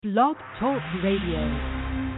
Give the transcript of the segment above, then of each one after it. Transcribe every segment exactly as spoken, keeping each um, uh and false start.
Blog Talk Radio.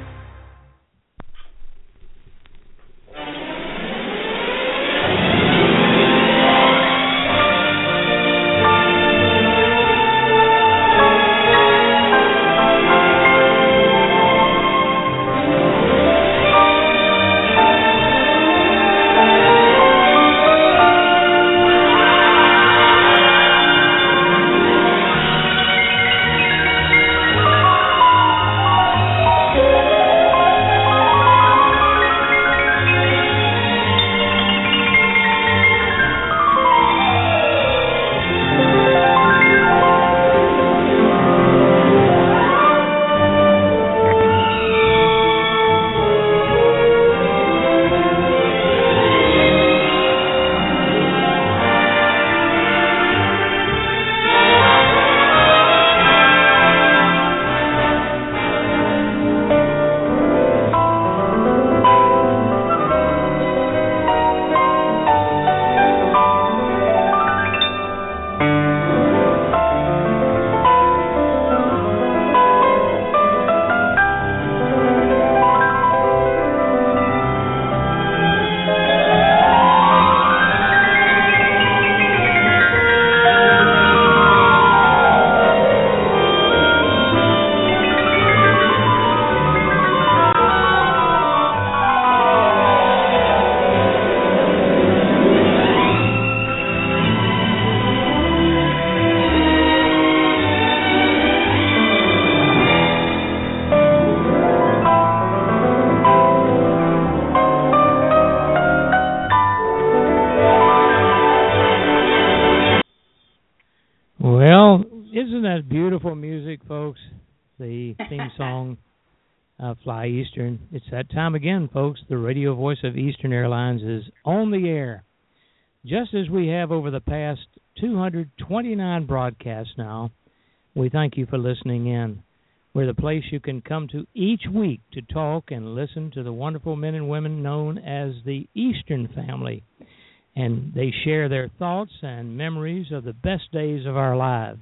Fly Eastern. It's that time again, folks. The radio voice of Eastern Airlines is on the air. Just as we have over the past two hundred twenty-nine broadcasts now, we thank you for listening in. We're the place you can come to each week to talk and listen to the wonderful men and women known as the Eastern family. And they share their thoughts and memories of the best days of our lives.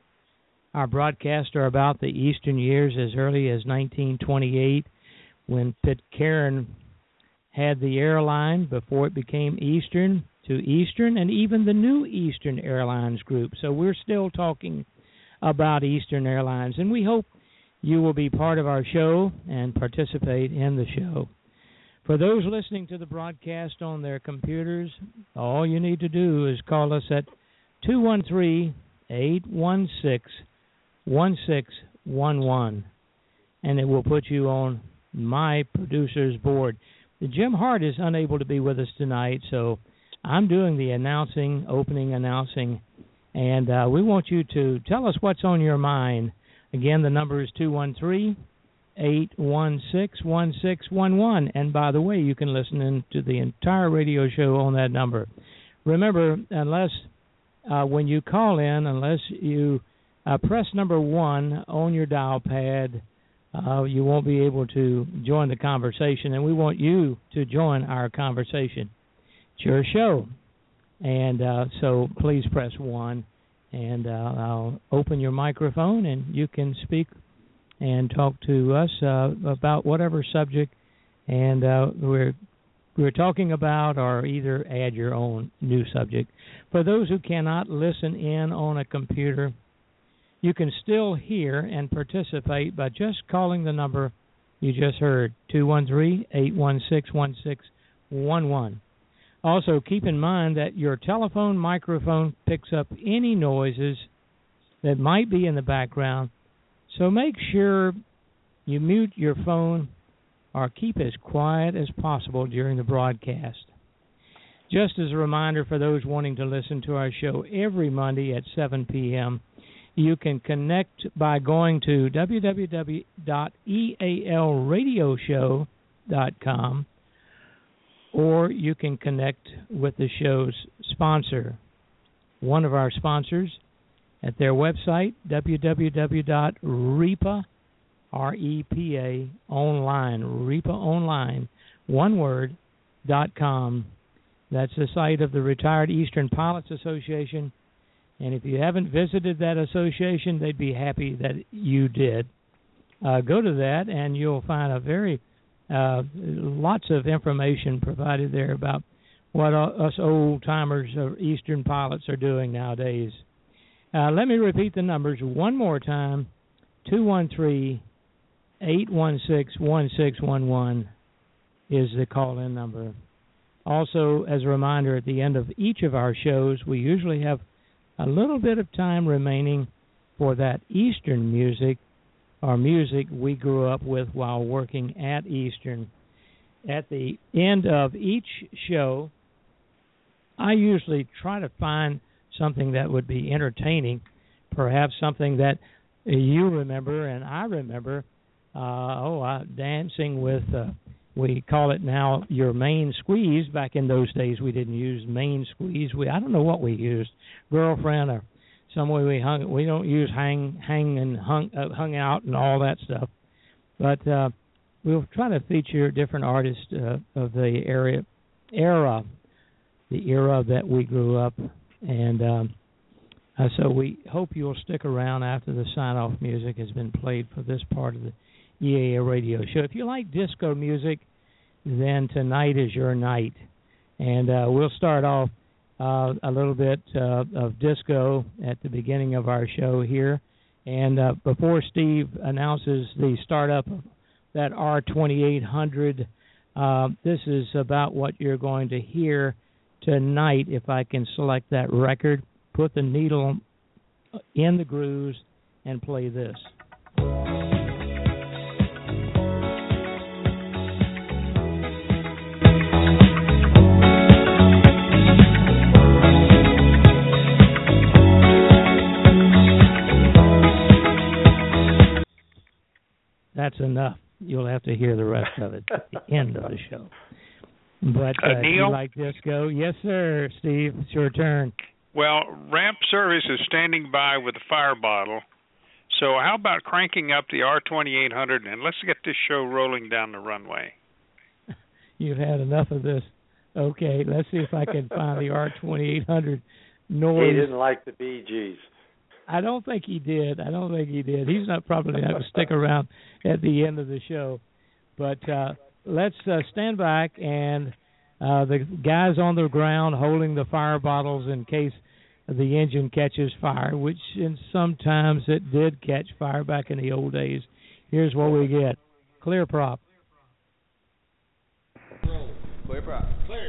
Our broadcasts are about the Eastern years as early as nineteen twenty-eight, when Pitcairn had the airline before it became Eastern, to Eastern, and even the new Eastern Airlines group. So we're still talking about Eastern Airlines, and we hope you will be part of our show and participate in the show. For those listening to the broadcast on their computers, all you need to do is call us at two one three, eight one six, one six one one, and it will put you on my producer's board. Jim Hart is unable to be with us tonight, so I'm doing the announcing, opening announcing, and uh, we want you to tell us what's on your mind. Again, the number is two one three, eight one six, one six one one, and by the way, you can listen in to the entire radio show on that number. Remember, unless uh, when you call in, unless you Uh, press number one on your dial pad, uh, you won't be able to join the conversation, and we want you to join our conversation. It's your show, and uh, so please press one, and uh, I'll open your microphone, and you can speak and talk to us uh, about whatever subject and uh, we're we're talking about, or either add your own new subject. For those who cannot listen in on a computer, you can still hear and participate by just calling the number you just heard, two one three, eight one six, one six one one. Also, keep in mind that your telephone microphone picks up any noises that might be in the background, so make sure you mute your phone or keep as quiet as possible during the broadcast. Just as a reminder for those wanting to listen to our show every Monday at seven p.m., you can connect by going to w w w dot e a l radio show dot com, or you can connect with the show's sponsor, one of our sponsors, at their website, w w w dot repa, R E P A, online, repa online, one word, dot com. That's the site of the Retired Eastern Pilots Association. And if you haven't visited that association, they'd be happy that you did. uh, go to that, and you'll find a very uh, lots of information provided there about what us old-timers or Eastern pilots are doing nowadays. Uh, let me repeat the numbers one more time. two one three, eight one six, one six one one is the call-in number. Also, as a reminder, at the end of each of our shows, we usually have a little bit of time remaining for that Eastern music, or music we grew up with while working at Eastern. At the end of each show, I usually try to find something that would be entertaining, perhaps something that you remember and I remember. Uh, oh, uh, dancing with, uh, we call it now your main squeeze. Back in those days, we didn't use main squeeze. We I don't know what we used, girlfriend or some way we hung. We don't use hang, hang and hung, uh, hung out and all that stuff. But uh, we'll try to feature different artists uh, of the area, era, the era that we grew up. And um, uh, so we hope you'll stick around after the sign-off music has been played for this part of the E A A radio show. If you like disco music, then tonight is your night. And uh, we'll start off uh, a little bit uh, of disco at the beginning of our show here. And uh, before Steve announces the startup of that R twenty-eight hundred, uh, this is about what you're going to hear tonight. If I can select that record, put the needle in the grooves, and play this. That's enough. You'll have to hear the rest of it at the end of the show. But uh, uh, Neil? you like disco? Yes, sir, Steve. It's your turn. Well, ramp service is standing by with a fire bottle. So how about cranking up the R twenty-eight hundred and let's get this show rolling down the runway. You've had enough of this. Okay, let's see if I can find the R twenty-eight hundred noise. He didn't like the Bee Gees. I don't think he did. I don't think he did. He's not probably going to stick around at the end of the show. But uh, let's uh, stand back, and uh, the guys on the ground holding the fire bottles in case the engine catches fire, which in sometimes it did catch fire back in the old days. Here's what we get. Clear prop. Roll. Clear prop. Clear.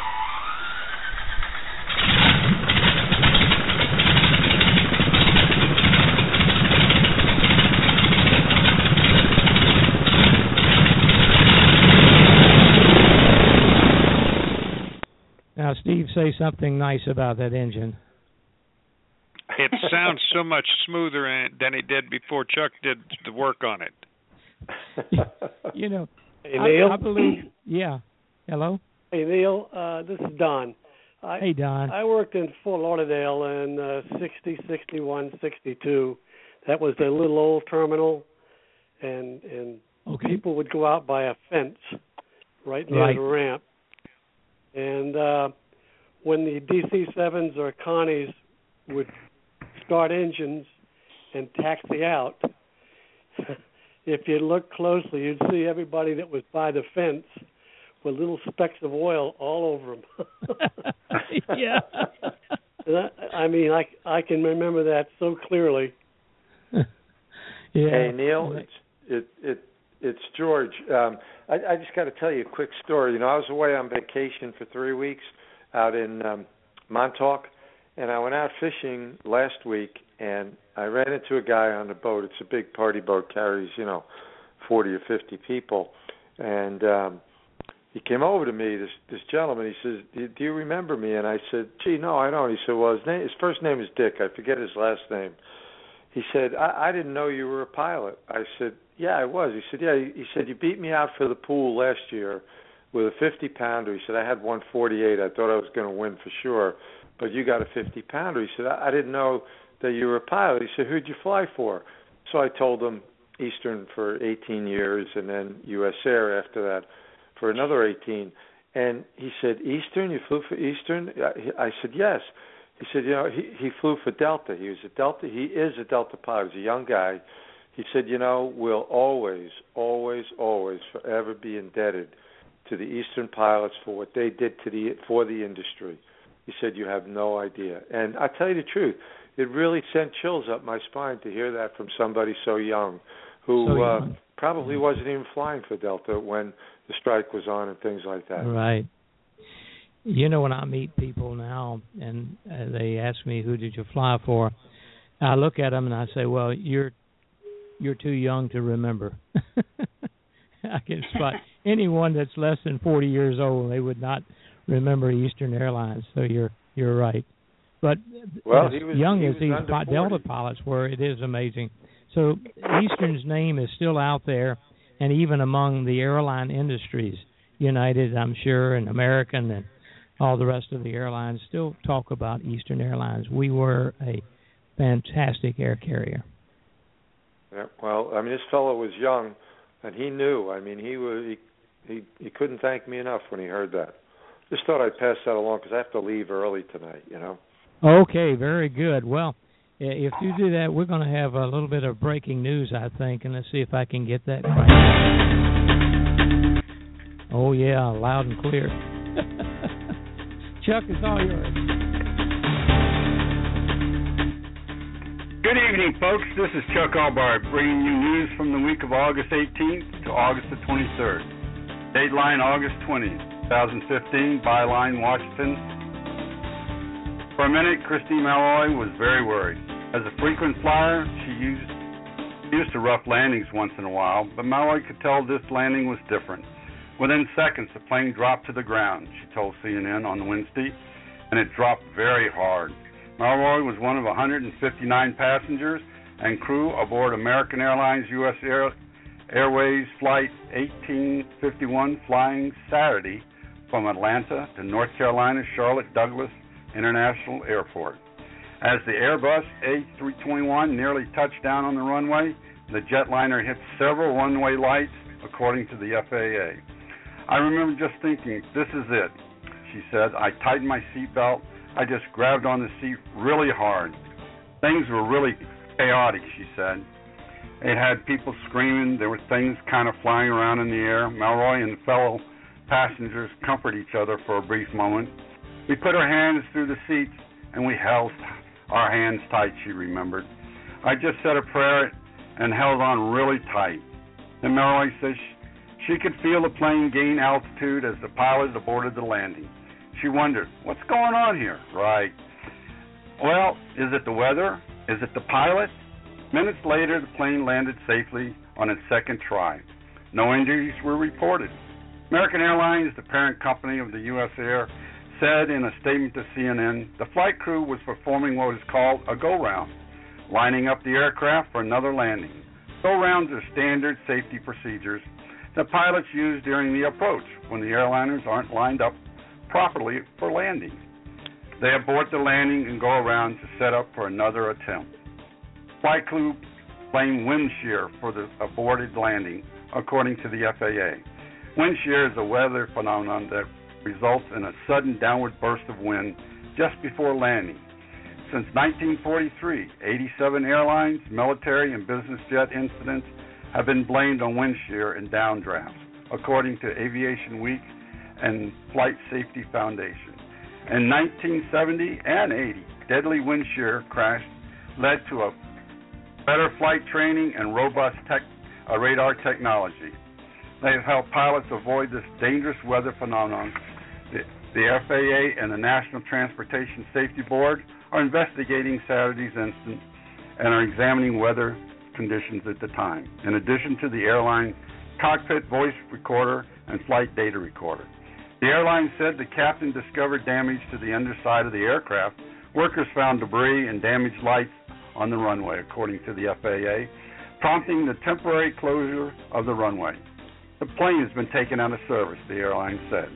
Now, Steve, say something nice about that engine. It sounds so much smoother in it than it did before Chuck did the work on it. You know, hey, I, Neil? I believe, yeah. Hello? Hey, Neil, uh, this is Don. I, Hey, Don. I worked in Fort Lauderdale in uh, sixty, sixty-one, sixty-two. That was the little old terminal, and and Okay. people would go out by a fence right near Right. the ramp. And uh, when the D C sevens or Connies would start engines and taxi out, if you look closely, you'd see everybody that was by the fence with little specks of oil all over them. Yeah. And I, I mean, I, I can remember that so clearly. Yeah. Hey, Neil, it's it it it's George. Um, I, I just got to tell you a quick story. You know, I was away on vacation for three weeks out in um, Montauk, and I went out fishing last week, and I ran into a guy on the boat. It's a big party boat, carries, you know, forty or fifty people, and um, he came over to me, this this gentleman. He says, do, do you remember me? And I said, gee, no, I don't. He said, well, his name, his first name is Dick. I forget his last name. He said, I, I didn't know you were a pilot. I said, yeah, I was. He said, yeah. He said, you beat me out for the pool last year with a fifty pounder. He said, I had one forty-eight. I thought I was going to win for sure, but you got a fifty pounder. He said, I, I didn't know that you were a pilot. He said, who'd you fly for? So I told him Eastern for eighteen years, and then U S Air after that for another eighteen. And he said, Eastern? You flew for Eastern? I said, yes. He said, you know, he, he flew for Delta. He was a Delta. He is a Delta pilot. He's a young guy. He said, you know, we'll always, always, always, forever be indebted to the Eastern pilots for what they did to the for the industry. He said, you have no idea. And I tell you the truth, it really sent chills up my spine to hear that from somebody so young, who so young. Uh, probably wasn't even flying for Delta when the strike was on and things like that. Right. You know, when I meet people now and uh, they ask me, who did you fly for? I look at them and I say, well, you're you're too young to remember. I can spot anyone that's less than forty years old, they would not remember Eastern Airlines. So you're you're right. But well, as he was, young he as was these Delta pilots were, it is amazing. So Eastern's name is still out there, and even among the airline industries, United, I'm sure, and American, and all the rest of the airlines still talk about Eastern Airlines. We were a fantastic air carrier. Yeah, well, I mean, this fellow was young, and he knew. I mean, he was he he, he couldn't thank me enough when he heard that. Just thought I'd pass that along because I have to leave early tonight, you know. Okay, very good. Well, if you do that, we're going to have a little bit of breaking news, I think, and let's see if I can get that right. Oh, yeah, loud and clear. Chuck, it's all yours. Good evening, folks. This is Chuck Albright bringing you news from the week of August eighteenth to August the twenty-third. Dateline August twentieth, twenty fifteen, Byline, Washington. For a minute, Christine Malloy was very worried. As a frequent flyer, she used used to rough landings once in a while, but Malloy could tell this landing was different. Within seconds, the plane dropped to the ground, she told C N N on Wednesday, and it dropped very hard. Malloy was one of one hundred fifty-nine passengers and crew aboard American Airlines U S Air, Airways Flight eighteen fifty-one flying Saturday from Atlanta to North Carolina's Charlotte Douglas International Airport. As the Airbus A three twenty-one nearly touched down on the runway, the jetliner hit several runway lights, according to the F A A. I remember just thinking, this is it, she said. I tightened my seatbelt. I just grabbed on the seat really hard. Things were really chaotic, she said. It had people screaming. There were things kind of flying around in the air. Malloy and fellow passengers comforted each other for a brief moment. We put our hands through the seats, and we held our hands tight, she remembered. I just said a prayer and held on really tight. Then Malloy says she, she could feel the plane gain altitude as the pilot aborted the landing. She wondered, what's going on here? Right. Well, is it the weather? Is it the pilot? Minutes later, the plane landed safely on its second try. No injuries were reported. American Airlines, the parent company of the U S Air, said in a statement to C N N, the flight crew was performing what is called a go-round, lining up the aircraft for another landing. Go-rounds are standard safety procedures that pilots use during the approach when the airliners aren't lined up properly for landing. They abort the landing and go around to set up for another attempt. Flight crew blamed wind shear for the aborted landing, according to the F A A. Wind shear is a weather phenomenon that results in a sudden downward burst of wind just before landing. Since nineteen forty-three, eighty-seven airlines, military, and business jet incidents have been blamed on wind shear and downdrafts, according to Aviation Week and Flight Safety Foundation. In nineteen seventy and eighty, deadly wind shear crash led to a better flight training and robust tech, uh, radar technology. They have helped pilots avoid this dangerous weather phenomenon. The, the F A A and the National Transportation Safety Board are investigating Saturday's incident and are examining weather conditions at the time, in addition to the airline cockpit voice recorder and flight data recorder. The airline said the captain discovered damage to the underside of the aircraft. Workers found debris and damaged lights on the runway, according to the F A A, prompting the temporary closure of the runway. The plane has been taken out of service, the airline said.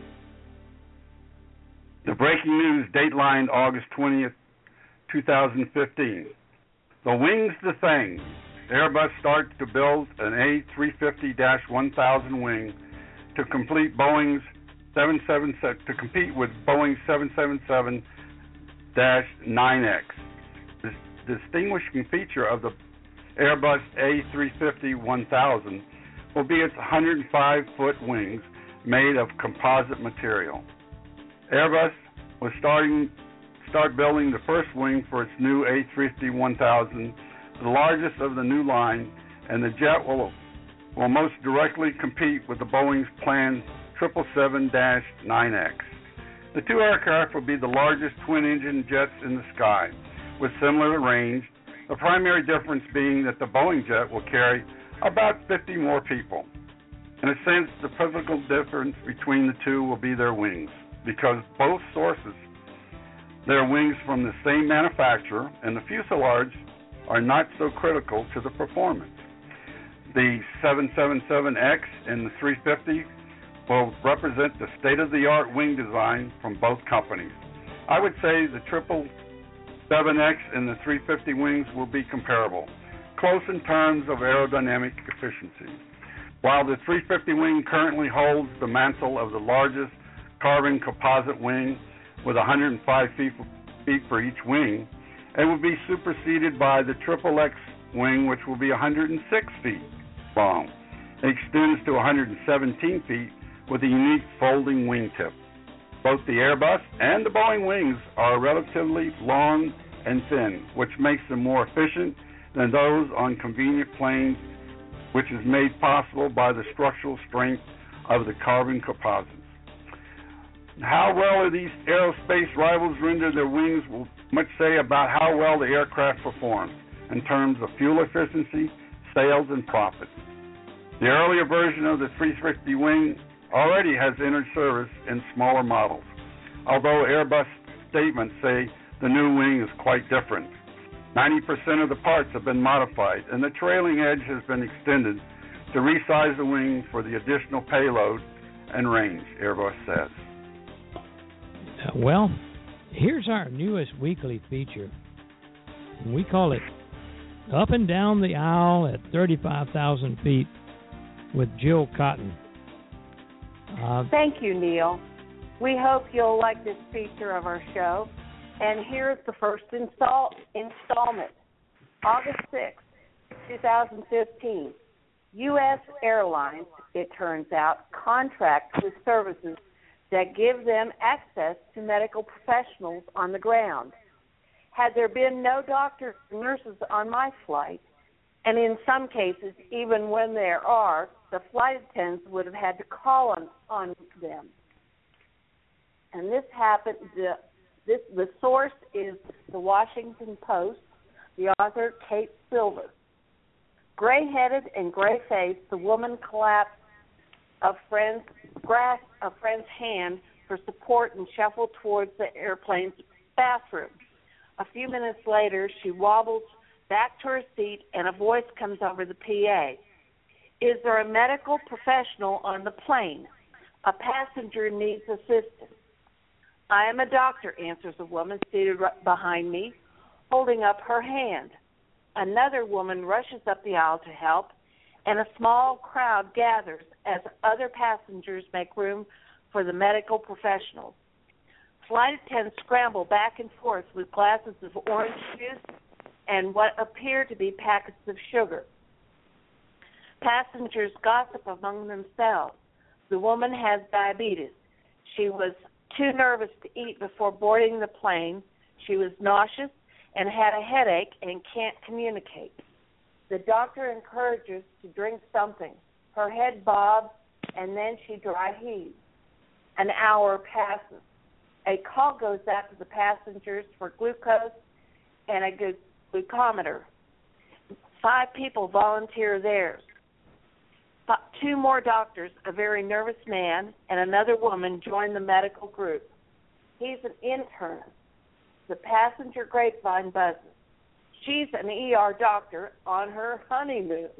The breaking news, dateline August twentieth, twenty fifteen. The wing's the thing. Airbus starts to build an A three fifty dash one thousand wing to complete Boeing's seven seventy-seven to compete with Boeing seven seventy-seven dash nine X. The distinguishing feature of the Airbus A three fifty one thousand will be its one hundred five foot wings made of composite material. Airbus was starting start building the first wing for its new A three fifty one thousand, the largest of the new line, and the jet will will most directly compete with the Boeing's planned triple seven dash nine X. The two aircraft will be the largest twin-engine jets in the sky, with similar range, the primary difference being that the Boeing jet will carry about fifty more people. In a sense, the pivotal difference between the two will be their wings, because both sources their wings from the same manufacturer, and the fuselage are not so critical to the performance. The seven seventy-seven X and the three fifty will represent the state-of-the-art wing design from both companies. I would say the triple seven X and the three fifty wings will be comparable, close in terms of aerodynamic efficiency. While the three fifty wing currently holds the mantle of the largest carbon composite wing with one hundred five feet, feet for each wing, it will be superseded by the triple X wing, which will be one hundred six feet long. It extends to one hundred seventeen feet with a unique folding wingtip. Both the Airbus and the Boeing wings are relatively long and thin, which makes them more efficient than those on convenient planes, which is made possible by the structural strength of the carbon composites. How well are these aerospace rivals render their wings will much say about how well the aircraft performs in terms of fuel efficiency, sales, and profit. The earlier version of the three fifty wing already has entered service in smaller models, although Airbus statements say the new wing is quite different. ninety percent of the parts have been modified, and the trailing edge has been extended to resize the wing for the additional payload and range, Airbus says. Uh, well, here's our newest weekly feature. We call it Up and Down the Aisle at thirty-five thousand feet with Jill Cotton. Uh, Thank you, Neil. We hope you'll like this feature of our show. And here's the first install, installment. August sixth, twenty fifteen. U S Airlines, it turns out, contracts with services that give them access to medical professionals on the ground. Had there been no doctors and nurses on my flight, and in some cases, even when there are, the flight attendants would have had to call on, on them. And this happened, the, this, the source is the Washington Post, the author, Kate Silver. Gray-headed and gray-faced, the woman collapsed a friend's, grasped a friend's hand for support and shuffled towards the airplane's bathroom. A few minutes later, she wobbles back to her seat, and a voice comes over the P A. Is there a medical professional on the plane? A passenger needs assistance. I am a doctor, answers a woman seated right behind me, holding up her hand. Another woman rushes up the aisle to help, and a small crowd gathers as other passengers make room for the medical professionals. Flight attendants scramble back and forth with glasses of orange juice and what appear to be packets of sugar. Passengers gossip among themselves. The woman has diabetes. She was too nervous to eat before boarding the plane. She was nauseous and had a headache and can't communicate. The doctor encourages to drink something. Her head bobs, and then she dry heaves. An hour passes. A call goes out to the passengers for glucose and a glucometer. Five people volunteer theirs. Two more doctors, a very nervous man, and another woman join the medical group. He's an intern. The passenger grapevine buzzes. She's an E R doctor on her honeymoon.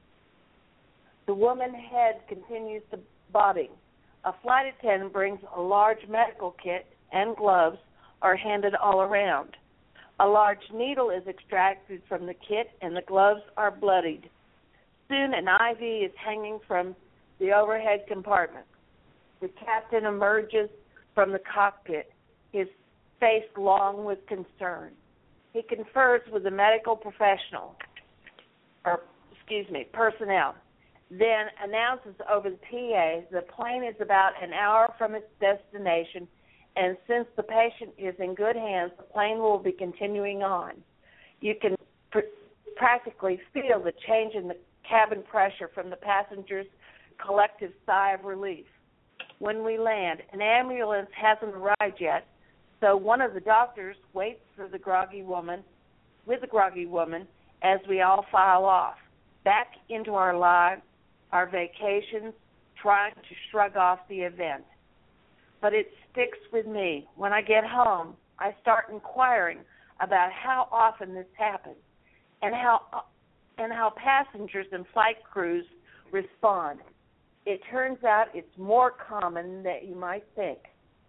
The woman's head continues to bobbing. A flight attendant brings a large medical kit, and gloves are handed all around. A large needle is extracted from the kit, and the gloves are bloodied. Soon an I V is hanging from the overhead compartment. The captain emerges from the cockpit, his face long with concern. He confers with the medical professional. or excuse me, personnel, then announces over the P A the plane is about an hour from its destination, and since the patient is in good hands, the plane will be continuing on. You can pr- practically feel the change in the cabin pressure from the passengers' collective sigh of relief. When we land, an ambulance hasn't arrived yet, so one of the doctors waits for the groggy woman, with the groggy woman, as we all file off, back into our lives, our vacations, trying to shrug off the event. But it sticks with me. When I get home, I start inquiring about how often this happens and how and how passengers and flight crews respond. It turns out it's more common than you might think.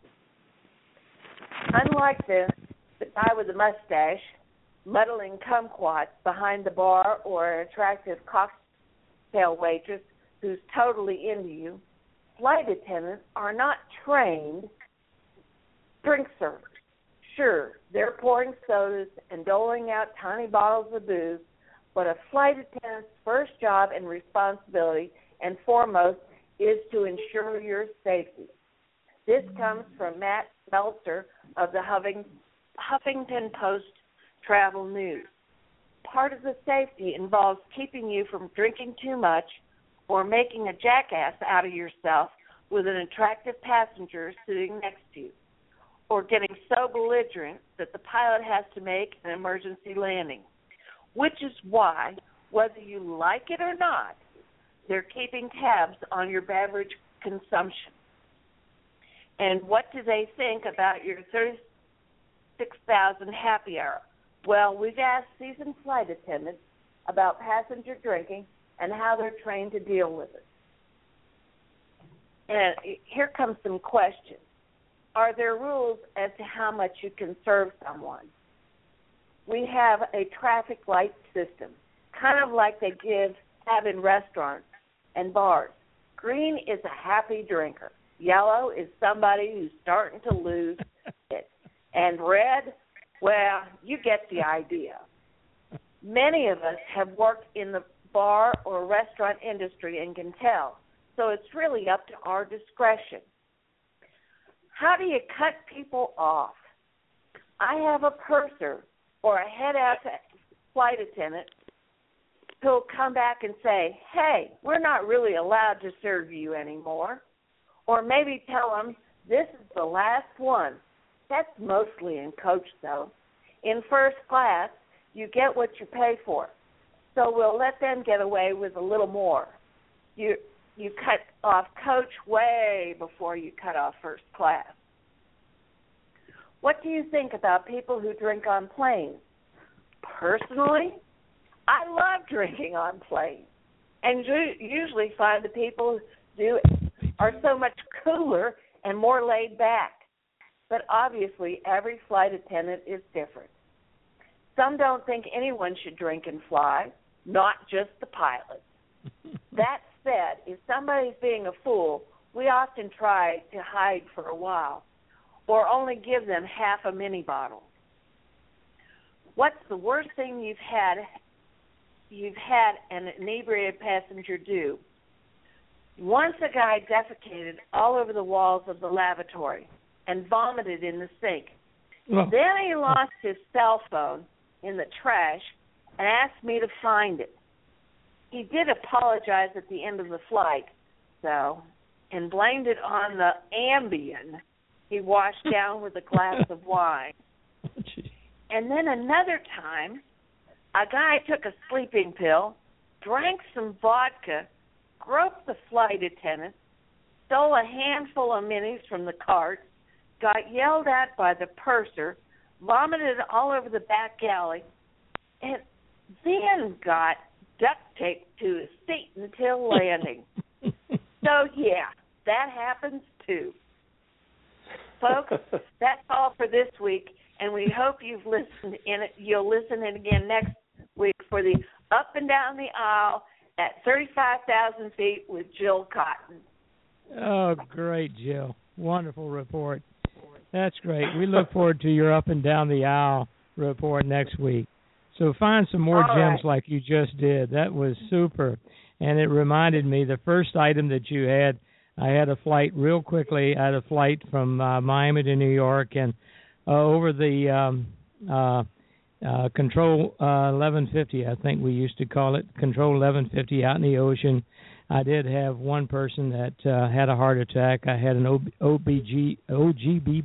Unlike this, the guy with the mustache, muddling kumquats behind the bar, or an attractive cocktail waitress who's totally into you, flight attendants are not trained drink servers. Sure, they're pouring sodas and doling out tiny bottles of booze, but a flight attendant's first job and responsibility, and foremost, is to ensure your safety. This comes from Matt Meltzer of the Huffing, Huffington Post Travel News. Part of the safety involves keeping you from drinking too much or making a jackass out of yourself with an attractive passenger sitting next to you, or getting so belligerent that the pilot has to make an emergency landing, which is why, whether you like it or not, they're keeping tabs on your beverage consumption. And what do they think about your thirty-six thousand happy hour? Well, we've asked seasoned flight attendants about passenger drinking and how they're trained to deal with it. And here comes some questions. Are there rules as to how much you can serve someone? We have a traffic light system, kind of like they give have in restaurants and bars. Green is a happy drinker. Yellow is somebody who's starting to lose it. And red, well, you get the idea. Many of us have worked in the bar or restaurant industry and can tell, so it's really up to our discretion. How do you cut people off? I have a purser or a head-out flight attendant who'll come back and say, hey, we're not really allowed to serve you anymore. Or maybe tell them, this is the last one. That's mostly in coach, though. In first class, you get what you pay for. So we'll let them get away with a little more. You you cut off coach way before you cut off first class. What do you think about people who drink on planes? Personally, I love drinking on planes, and usually find the people who do are so much cooler and more laid back. But obviously, every flight attendant is different. Some don't think anyone should drink and fly, not just the pilots. That said, if somebody's being a fool, we often try to hide for a while or only give them half a mini bottle. What's the worst thing you've had you've had an inebriated passenger do? Once a guy defecated all over the walls of the lavatory and vomited in the sink. Oh. Then he lost his cell phone in the trash and asked me to find it. He did apologize at the end of the flight, though, and blamed it on the Ambien he washed down with a glass of wine. And then another time, a guy took a sleeping pill, drank some vodka, groped the flight attendant, stole a handful of minis from the cart, got yelled at by the purser, vomited all over the back alley, and then got duct taped to his seat until landing. So, yeah, that happens too. Folks, that's all for this week, and we hope you've listened in it. You'll listen in again next week for the Up and Down the Aisle at thirty-five thousand feet with Jill Cotton. Oh, great, Jill. Wonderful report. That's great. We look forward to your Up and Down the Aisle report next week. So find some more All gems right. like you just did. That was super. And it reminded me, the first item that you had, I had a flight real quickly. I had a flight from uh, Miami to New York, and uh, over the um, uh, uh, Control uh, eleven fifty, I think we used to call it, Control eleven fifty out in the ocean, I did have one person that uh, had a heart attack. I had an O B G, O G B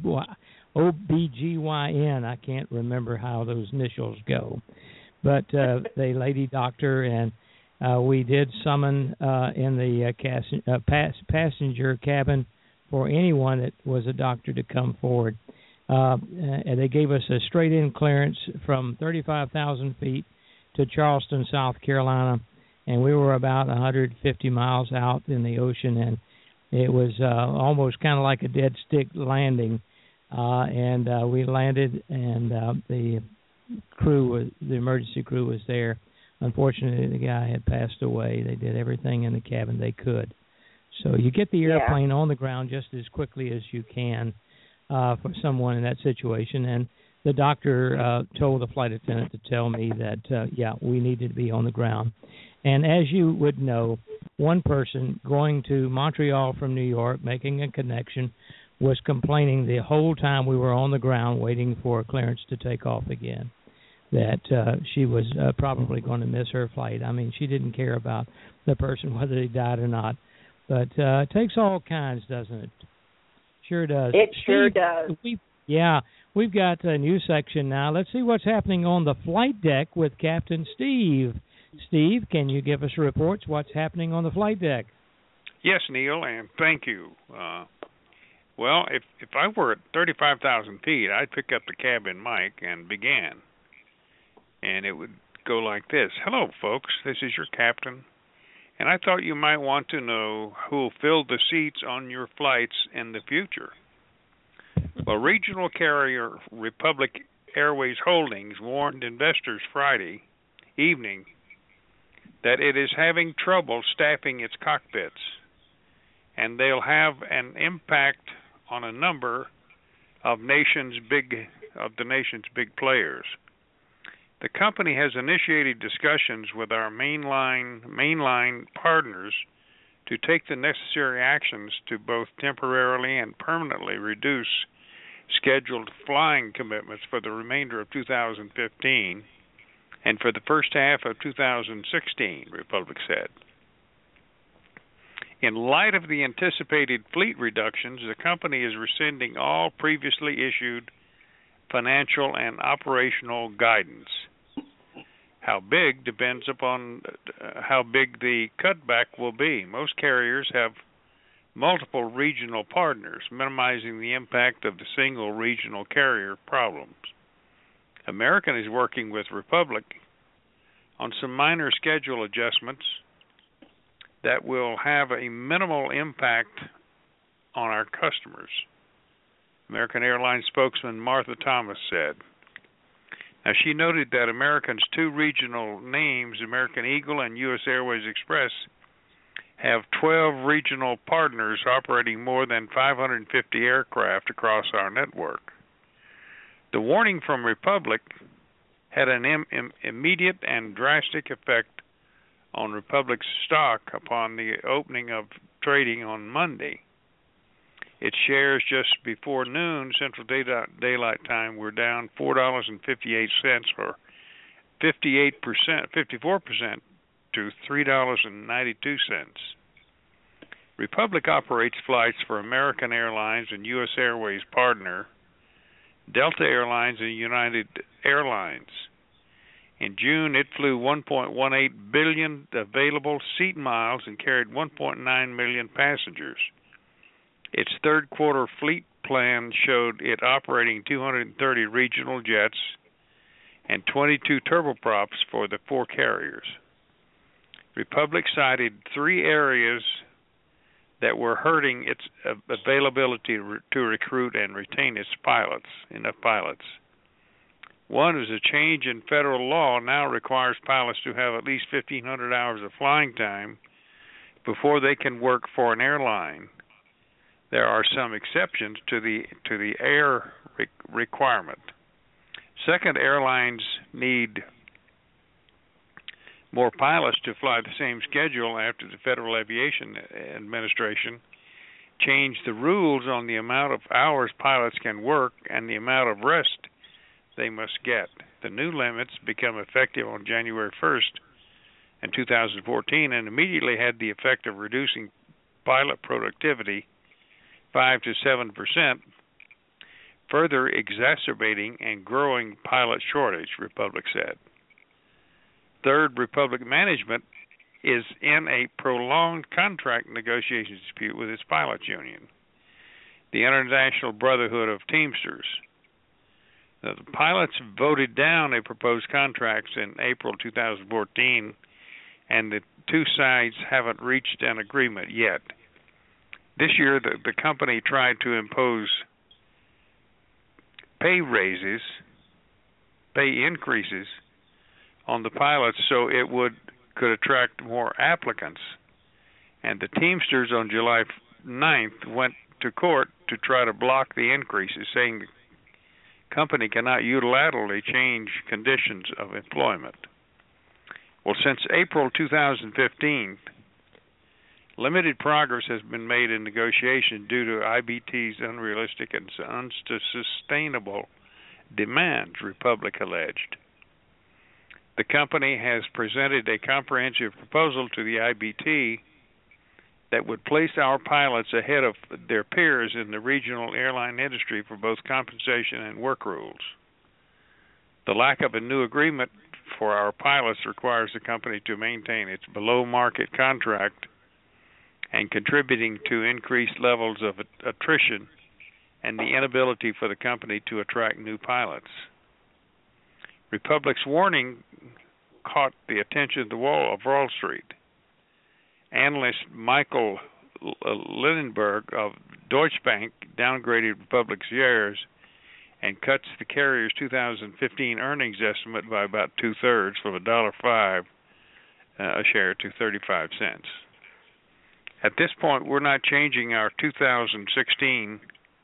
Y N. I can't remember how those initials go. But uh, the lady doctor, and uh, we did summon uh, in the uh, cas- uh, pass- passenger cabin for anyone that was a doctor to come forward. Uh, and they gave us a straight-in clearance from thirty-five thousand feet to Charleston, South Carolina, and we were about one hundred fifty miles out in the ocean, and it was uh, almost kind of like a dead stick landing. Uh, and uh, we landed, and uh, the crew, was, the emergency crew was there. Unfortunately, the guy had passed away. They did everything in the cabin they could. So you get the airplane yeah. on the ground just as quickly as you can uh, for someone in that situation. And the doctor uh, told the flight attendant to tell me that, uh, yeah, we needed to be on the ground. And as you would know, one person going to Montreal from New York, making a connection, was complaining the whole time we were on the ground waiting for clearance to take off again, that uh, she was uh, probably going to miss her flight. I mean, she didn't care about the person, whether they died or not. But uh, it takes all kinds, doesn't it? Sure does. It Steve, sure does. We, yeah, we've got a new section now. Let's see what's happening on the flight deck with Captain Steve. Steve, can you give us reports what's happening on the flight deck? Yes, Neil, and thank you. Uh, well, if if I were at thirty-five thousand feet, I'd pick up the cabin mic and begin. And it would go like this. Hello, folks. This is your captain. And I thought you might want to know who will fill the seats on your flights in the future. Well, regional carrier Republic Airways Holdings warned investors Friday evening that it is having trouble staffing its cockpits, and they'll have an impact on a number of nation's big of the nation's big players. The company has initiated discussions with our mainline mainline partners to take the necessary actions to both temporarily and permanently reduce scheduled flying commitments for the remainder of two thousand fifteen and for the first half of two thousand sixteen, Republic said. In light of the anticipated fleet reductions, the company is rescinding all previously issued financial and operational guidance. How big depends upon uh, how big the cutback will be. Most carriers have multiple regional partners, minimizing the impact of the single regional carrier problems. American is working with Republic on some minor schedule adjustments that will have a minimal impact on our customers, American Airlines spokesman Martha Thomas said. Now, she noted that American's two regional names, American Eagle and U S Airways Express, have twelve regional partners operating more than five hundred fifty aircraft across our network. The warning from Republic had an im- im- immediate and drastic effect on Republic's stock upon the opening of trading on Monday. Its shares just before noon Central Daylight Time were down four dollars and fifty-eight cents, or fifty-eight percent, fifty-four percent to three dollars and ninety-two cents. Republic operates flights for American Airlines and U S Airways partner Delta Airlines and United Airlines. In June, it flew one point one eight billion available seat miles and carried one point nine million passengers. Its third quarter fleet plan showed it operating two hundred thirty regional jets and twenty-two turboprops for the four carriers. Republic cited three areas that were hurting its availability to recruit and retain its pilots, enough pilots. One is a change in federal law now requires pilots to have at least fifteen hundred hours of flying time before they can work for an airline. There are some exceptions to the to the air re- requirement. Second, airlines need more pilots to fly the same schedule after the Federal Aviation Administration changed the rules on the amount of hours pilots can work and the amount of rest they must get. The new limits become effective on January first in two thousand fourteen and immediately had the effect of reducing pilot productivity five to seven percent, further exacerbating and growing pilot shortage, Republic said. Third, Republic management is in a prolonged contract negotiation dispute with its pilots union, the International Brotherhood of Teamsters. Now, the pilots voted down a proposed contracts in April two thousand fourteen, and the two sides haven't reached an agreement yet. This year, the, the company tried to impose pay raises, pay increases on the pilots so it would could attract more applicants. And the Teamsters on July ninth went to court to try to block the increases, saying the company cannot unilaterally change conditions of employment. Well, since April two thousand fifteen, limited progress has been made in negotiation due to I B T's unrealistic and unsustainable demands, Republic alleged. The company has presented a comprehensive proposal to the I B T that would place our pilots ahead of their peers in the regional airline industry for both compensation and work rules. The lack of a new agreement for our pilots requires the company to maintain its below-market contract and contributing to increased levels of attrition and the inability for the company to attract new pilots. Republic's warning caught the attention of the wall of Wall Street. Analyst Michael Lindenberg of Deutsche Bank downgraded Republic's shares and cuts the carrier's two thousand fifteen earnings estimate by about two-thirds from one dollar five uh, a share to thirty-five cents. At this point, we're not changing our two thousand sixteen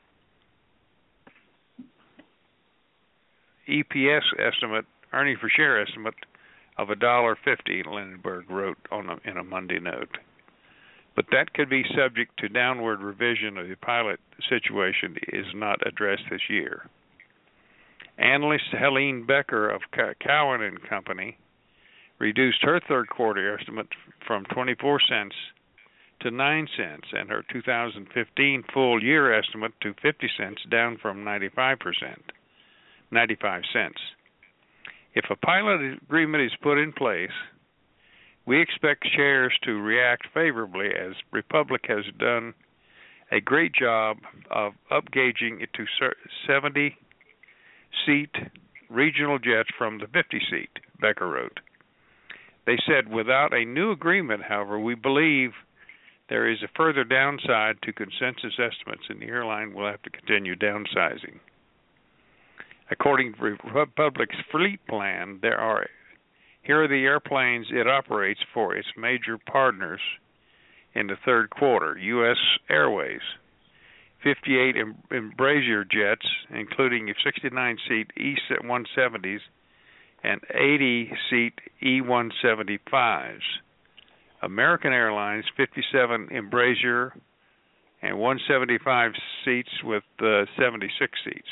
E P S estimate, earnings per share estimate, of one dollar fifty, Lindenberg wrote on a, in a Monday note. But that could be subject to downward revision of the pilot situation is not addressed this year. Analyst Helene Becker of Cowen and Company reduced her third quarter estimate from twenty-four cents to nine cents and her two thousand fifteen full year estimate to fifty cents, down from ninety-five percent, ninety-five cents. If a pilot agreement is put in place, we expect shares to react favorably, as Republic has done a great job of upgauging it to seventy-seat regional jets from the fifty-seat, Becker wrote. They said, without a new agreement, however, we believe there is a further downside to consensus estimates, and the airline will have to continue downsizing. According to Republic's fleet plan, there are here are the airplanes it operates for its major partners in the third quarter: U S Airways, fifty-eight Embraer jets, including sixty-nine seat E one seventies and eighty seat E one seventy-fives. American Airlines, fifty-seven Embraer and one seventy-five seats with uh, seventy-six seats.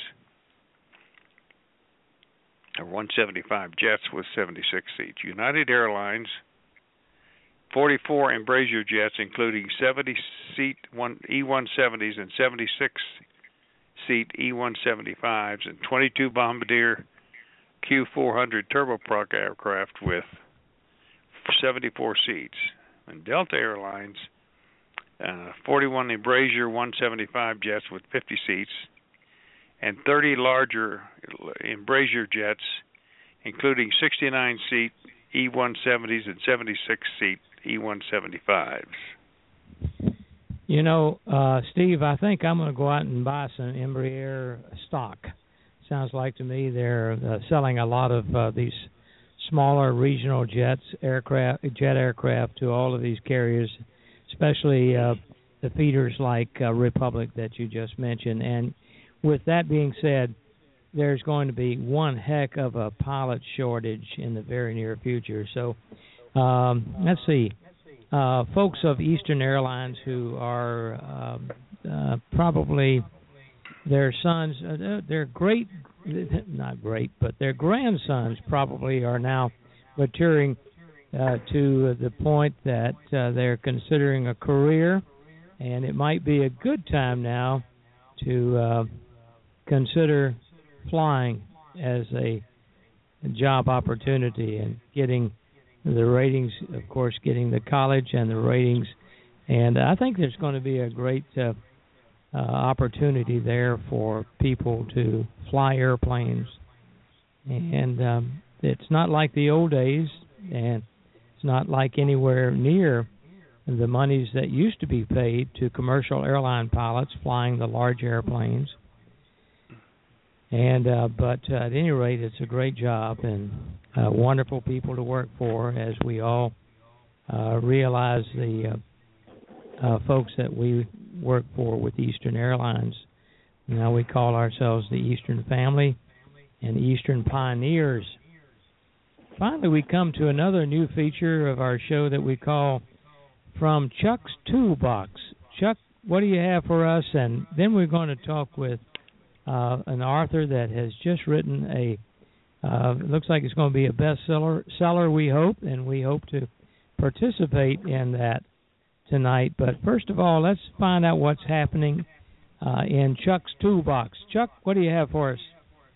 Or one seventy-five jets with seventy-six seats. United Airlines, forty-four Embraer jets, including seventy seat E one seventies and seventy-six seat E one seventy-fives, and twenty-two Bombardier Q four hundred turboprop aircraft with seventy-four seats. And Delta Airlines, uh, forty-one Embraer one seventy-five jets with fifty seats, and thirty larger Embraer jets, including sixty-nine seat E one seventies and seventy-six seat E one seventy-fives. You know, uh, Steve, I think I'm going to go out and buy some Embraer stock. Sounds like to me they're uh, selling a lot of uh, these smaller regional jets, aircraft, jet aircraft to all of these carriers, especially uh, the feeders like uh, Republic that you just mentioned. And with that being said, there's going to be one heck of a pilot shortage in the very near future. So Um, let's see. Uh, folks of Eastern Airlines who are um, uh, probably their sons, uh, their great, not great, but their grandsons probably are now maturing uh, to the point that uh, they're considering a career, and it might be a good time now to uh, consider flying as a job opportunity and getting the ratings, of course, getting the college and the ratings. And I think there's going to be a great uh, uh, opportunity there for people to fly airplanes. And um, it's not like the old days, and it's not like anywhere near the monies that used to be paid to commercial airline pilots flying the large airplanes. And uh, but uh, at any rate, it's a great job and uh, wonderful people to work for, as we all uh, realize the uh, uh, folks that we work for with Eastern Airlines. Now we call ourselves the Eastern Family and Eastern Pioneers. Finally, we come to another new feature of our show that we call From Chuck's Toolbox. Chuck, what do you have for us? And then we're going to talk with uh, an author that has just written a, uh, it looks like it's going to be a bestseller, seller, we hope, and we hope to participate in that tonight. But first of all, let's find out what's happening uh, in Chuck's Toolbox. Chuck, what do you have for us?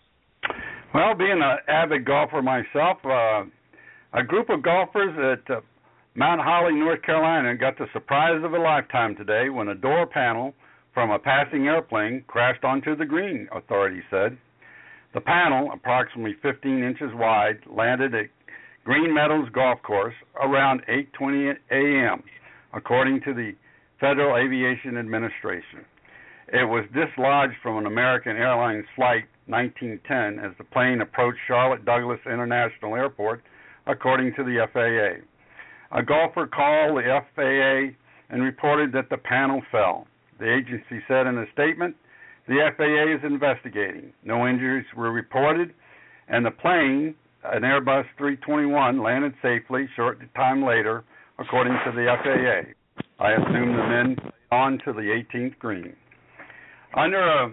Well, being an avid golfer myself, uh, a group of golfers at uh, Mount Holly, North Carolina, got the surprise of a lifetime today when a door panel from a passing airplane crashed onto the green, authorities said. The panel, approximately fifteen inches wide, landed at Green Meadows Golf Course around eight twenty a.m., according to the Federal Aviation Administration. It was dislodged from an American Airlines Flight nineteen ten as the plane approached Charlotte Douglas International Airport, according to the F A A. A golfer called the F A A and reported that the panel fell. The agency said in a statement, the F A A is investigating. No injuries were reported, and the plane, an Airbus three twenty-one, landed safely short time later, according to the F A A. I assume the men on to the eighteenth green. Under a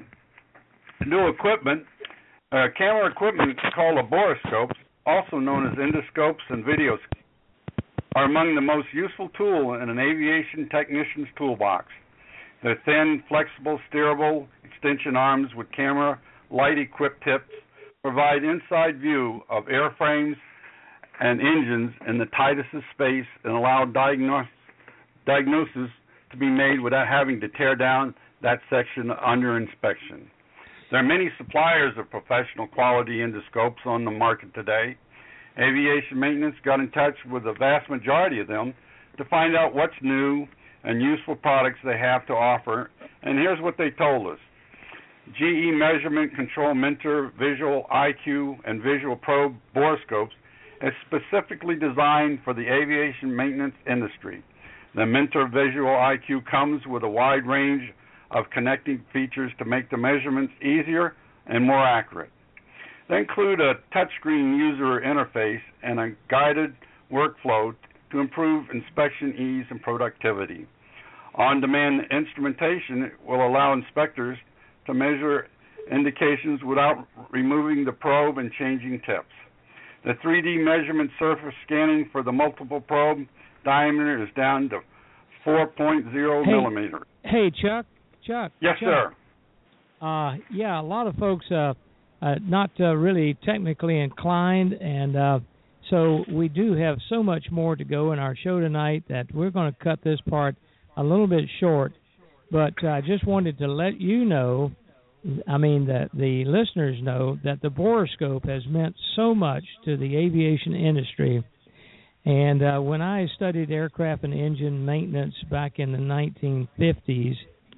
new equipment, uh, camera equipment called a borescope, also known as endoscopes and videoscopes, are among the most useful tool in an aviation technician's toolbox. Their thin, flexible, steerable extension arms with camera light-equipped tips provide inside view of airframes and engines in the tightest of space and allow diagnos- diagnosis to be made without having to tear down that section under inspection. There are many suppliers of professional quality endoscopes on the market today. Aviation Maintenance got in touch with the vast majority of them to find out what's new and useful products they have to offer, and here's what they told us. G E Measurement Control Mentor Visual I Q and Visual Probe borescopes is specifically designed for the aviation maintenance industry. The Mentor Visual I Q comes with a wide range of connecting features to make the measurements easier and more accurate. They include a touchscreen user interface and a guided workflow to improve inspection ease and productivity. On-demand instrumentation will allow inspectors to measure indications without removing the probe and changing tips. The three D measurement surface scanning for the multiple probe diameter is down to four point zero hey, millimeters. Hey, Chuck. Chuck. Yes, Chuck. sir. Uh, yeah, a lot of folks uh, uh, not uh, really technically inclined, and uh, so we do have so much more to go in our show tonight that we're going to cut this part a little bit short. But I uh, just wanted to let you know, I mean, that the listeners know that the borescope has meant so much to the aviation industry. And uh, when I studied aircraft and engine maintenance back in the nineteen fifties,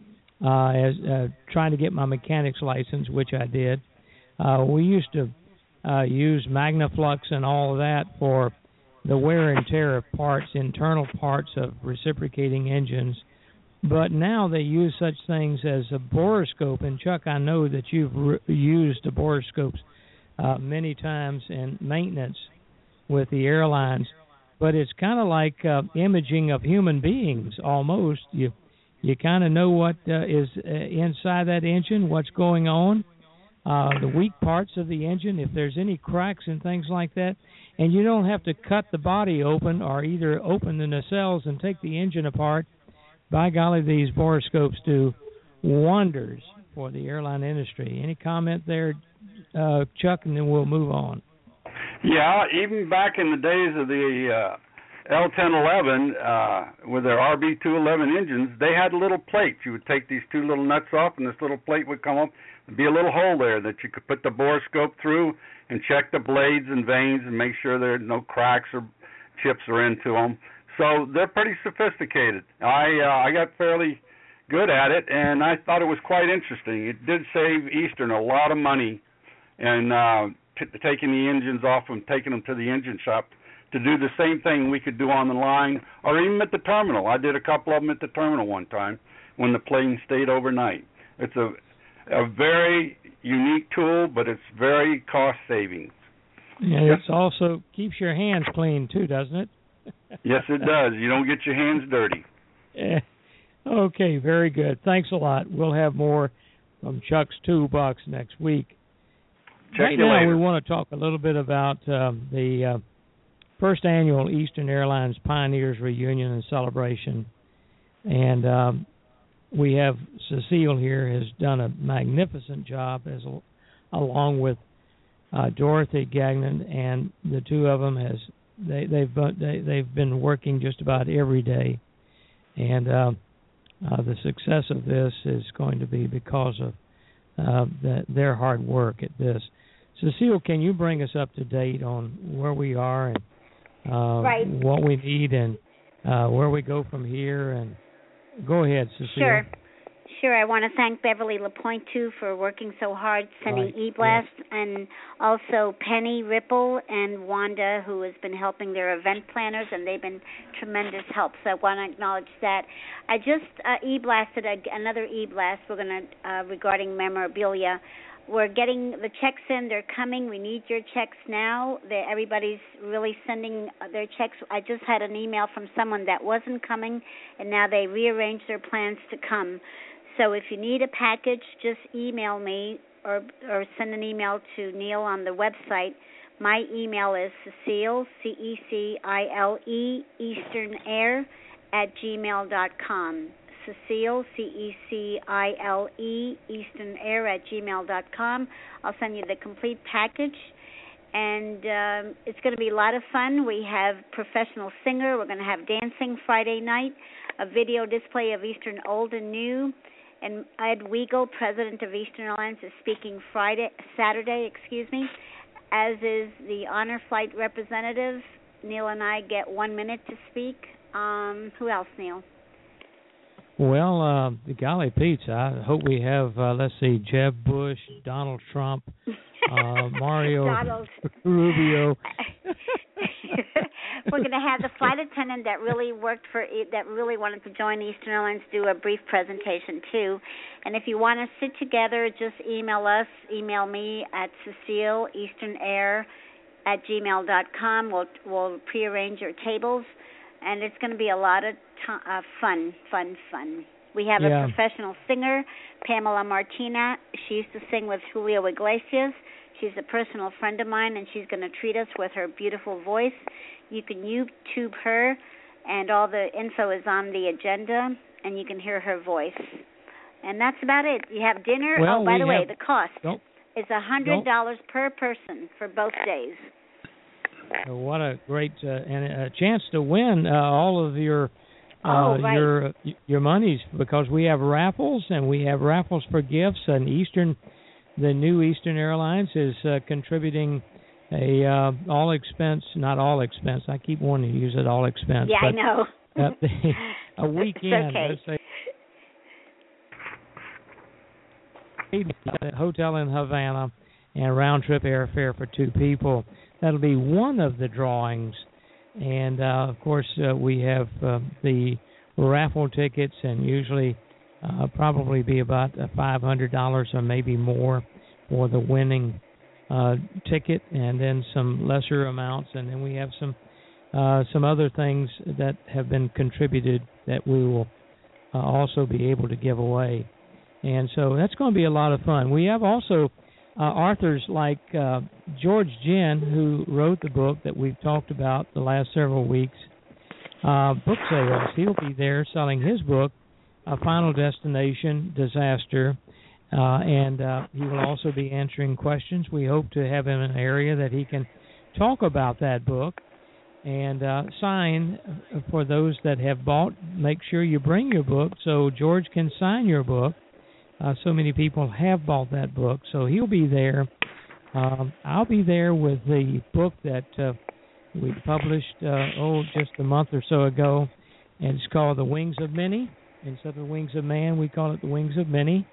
uh, as uh, trying to get my mechanic's license, which I did, uh, we used to uh, use MagnaFlux and all of that for the wear and tear of parts, internal parts of reciprocating engines. But now they use such things as a borescope. And, Chuck, I know that you've re- used the borescopes uh, many times in maintenance with the airlines. but it's kind of like uh, imaging of human beings almost. You you kind of know what uh, is uh, inside that engine, what's going on, uh, the weak parts of the engine, if there's any cracks and things like that. And you don't have to cut the body open or either open the nacelles and take the engine apart. By golly, these borescopes do wonders for the airline industry. Any comment there, uh, Chuck, and then we'll move on. Yeah, even back in the days of the uh, L ten eleven uh, with their R B two eleven engines, they had little plates. You would take these two little nuts off, and this little plate would come up. There'd be a little hole there that you could put the borescope through and check the blades and vanes and make sure there are no cracks or chips are into them. So they're pretty sophisticated. I uh, I got fairly good at it, and I thought it was quite interesting. It did save Eastern a lot of money, and uh, t- taking the engines off and taking them to the engine shop to do the same thing we could do on the line or even at the terminal. I did a couple of them at the terminal one time when the plane stayed overnight. It's a a very unique tool, but it's very cost saving. And it also keeps your hands clean too, doesn't it? Yes, it does. You don't get your hands dirty. Yeah. Okay, very good. Thanks a lot. We'll have more from Chuck's Toolbox next week. Check right you now, later. we want to talk a little bit about um, the uh, first annual Eastern Airlines Pioneers Reunion and Celebration. And um, we have Cecile here has done a magnificent job, as along with uh, Dorothy Gagnon, and the two of them has they they've they, they've been working just about every day, and uh, uh, the success of this is going to be because of uh, the, their hard work at this. Cecile, can you bring us up to date on where we are and uh, right. what we need and uh, where we go from here? And go ahead, Cecile. Sure. Sure. I want to thank Beverly LaPointe, too, for working so hard, sending right. e-blast, yes. and also Penny Ripple and Wanda, who has been helping their event planners, and they've been tremendous help. So I want to acknowledge that. I just uh, e-blasted a, another e-blast. We're going to, uh, regarding memorabilia. We're getting the checks in. They're coming. We need your checks now. They're, everybody's really sending their checks. I just had an email from someone that wasn't coming, and now they rearranged their plans to come. So if you need a package, just email me or or send an email to Neil on the website. My email is Cecile, C E C I L E, Eastern Air, at gmail dot com. Cecile, C E C I L E, Eastern Air at gmail dot com. I'll send you the complete package. And um, it's going to be a lot of fun. We have professional singer. We're going to have dancing Friday night, a video display of Eastern Old and New. And Ed Weigel, president of Eastern Airlines, is speaking Friday, Saturday, excuse me, as is the honor flight representative. Neil and I get one minute to speak. Um, who else, Neil? Well, uh, the golly Pete's, I hope we have, uh, let's see, Jeb Bush, Donald Trump, uh, Mario Donald. Rubio. We're going to have the flight attendant that really worked for, that really wanted to join Eastern Airlines do a brief presentation too. And if you want to sit together, just email us. Email me at Cecile, Eastern Air, at gmail dot com. We'll, we'll prearrange your tables. And it's going to be a lot of t- uh, fun, fun, fun. We have yeah. a professional singer, Pamela Martina. She used to sing with Julio Iglesias. She's a personal friend of mine, and she's going to treat us with her beautiful voice. You can YouTube her, and all the info is on the agenda, and you can hear her voice. And that's about it. You have dinner. Well, oh, by the way, have, the cost don't, is one hundred dollars per person for both days. What a great uh, and a chance to win uh, all of your uh, oh, right. your your monies, because we have raffles and we have raffles for gifts. And Eastern, the new Eastern Airlines is uh, contributing a uh, all expense, not all expense. I keep wanting to use it all expense. Yeah, but, I know. uh, a weekend, okay. let's say, a hotel in Havana and round trip airfare for two people. That'll be one of the drawings. And, uh, of course, uh, we have uh, the raffle tickets, and usually uh, probably be about uh, five hundred dollars or maybe more for the winning uh, ticket, and then some lesser amounts. And then we have some uh, some other things that have been contributed that we will uh, also be able to give away. And so that's going to be a lot of fun. We have also uh, authors like uh, George Ginn, who wrote the book that we've talked about the last several weeks, uh, book sales. He'll be there selling his book, A Final Destination, Disaster, uh, and uh, he will also be answering questions. We hope to have him in an area that he can talk about that book and uh, sign for those that have bought. Make sure you bring your book so George can sign your book. Uh, so many people have bought that book, so he'll be there. Um, I'll be there with the book that uh, we published, uh, oh, just a month or so ago, and it's called The Wings of Many. Instead of The Wings of Man, we call it The Wings of Many.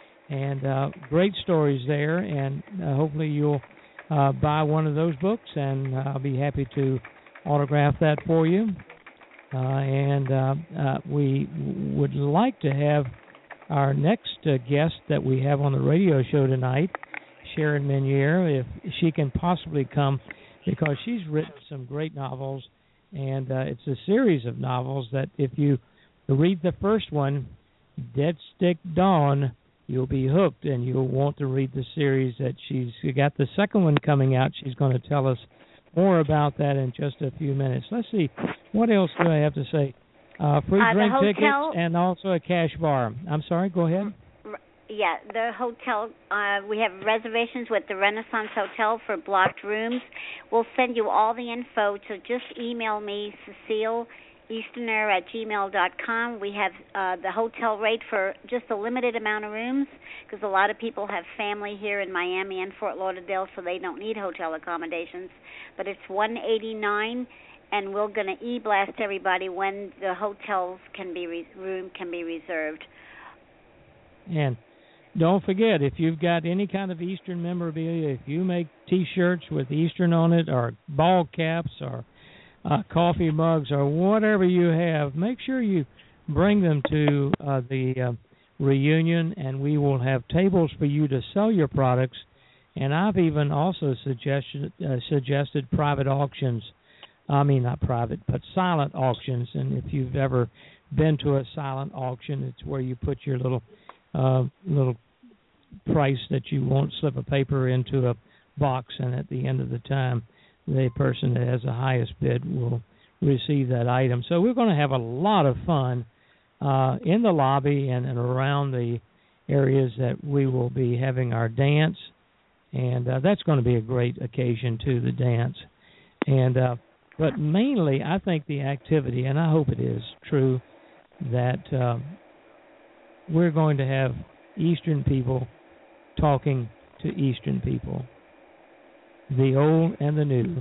And uh, great stories there, and uh, hopefully you'll uh, buy one of those books, and I'll be happy to autograph that for you. Uh, and uh, uh, we would like to have our next uh, guest that we have on the radio show tonight, Sharon Menier, if she can possibly come, because she's written some great novels, and uh, it's a series of novels that if you read the first one, Dead Stick Dawn, you'll be hooked, and you'll want to read the series that she's got. The second one coming out, she's going to tell us more about that in just a few minutes. Let's see, what else do I have to say? Uh, free uh, drink hotel, tickets and also a cash bar. I'm sorry, go ahead. Yeah, the hotel, uh, we have reservations with the Renaissance Hotel for blocked rooms. We'll send you all the info, so just email me, Cecile Easterner at gmail dot com. We have uh, the hotel rate for just a limited amount of rooms, because a lot of people have family here in Miami and Fort Lauderdale, so they don't need hotel accommodations. But it's one eighty-nine, and we're going to e-blast everybody when the hotels can be re- room can be reserved. And don't forget, if you've got any kind of Eastern memorabilia, if you make T-shirts with Eastern on it, or ball caps, or uh, coffee mugs, or whatever you have, make sure you bring them to uh, the uh, reunion, and we will have tables for you to sell your products. And I've even also suggested uh, suggested private auctions. I mean, not private, but silent auctions. And if you've ever been to a silent auction, it's where you put your little uh, little price that you won't slip a paper into a box, and at the end of the time, the person that has the highest bid will receive that item. So we're going to have a lot of fun uh, in the lobby and, and around the areas that we will be having our dance, and uh, that's going to be a great occasion too, the dance. And uh, but mainly, I think the activity, and I hope it is true, that uh, we're going to have Eastern people talking to Eastern people, the old and the new.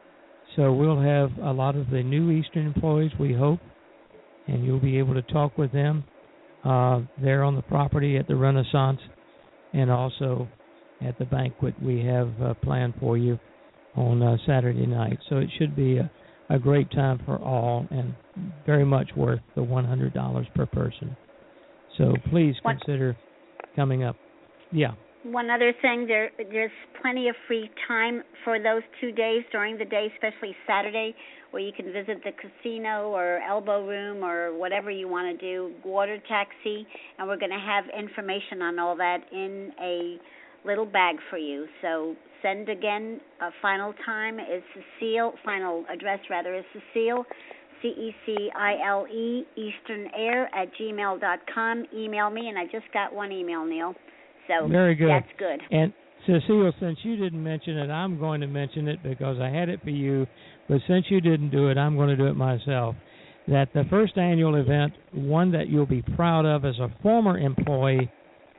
So we'll have a lot of the new Eastern employees, we hope, and you'll be able to talk with them uh, there on the property at the Renaissance, and also at the banquet we have uh, planned for you on uh, Saturday night. So it should be a, a great time for all, and very much worth the one hundred dollars per person. So please consider coming up. Yeah. One other thing, there there's plenty of free time for those two days during the day, especially Saturday, where you can visit the casino or elbow room or whatever you want to do, water taxi, and we're going to have information on all that in a little bag for you. So send again, uh, final time is Cecile, final address rather is Cecile, C E C I L E, Eastern Air at gmail dot com. Email me, and I just got one email, Neil. So very good. That's good. And Cecile, since you didn't mention it, I'm going to mention it because I had it for you, but since you didn't do it, I'm going to do it myself. That the first annual event, one that you'll be proud of as a former employee,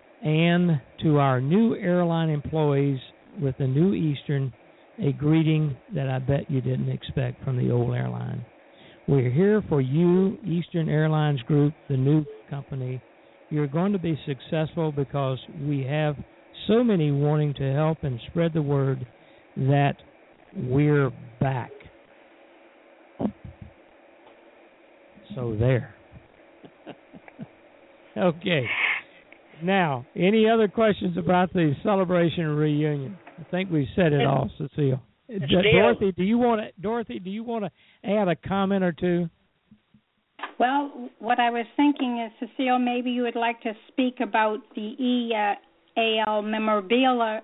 and to our new airline employees with the new Eastern, a greeting that I bet you didn't expect from the old airline. We're here for you, Eastern Airlines Group, the new company. You're going to be successful because we have so many wanting to help and spread the word that we're back. So there. Okay. Now, any other questions about the celebration reunion? I think we said it all, Cecile. Dorothy, do you want to? Dorothy, do you want to add a comment or two? Well, what I was thinking is, Cecile, maybe you would like to speak about the E A L memorabilia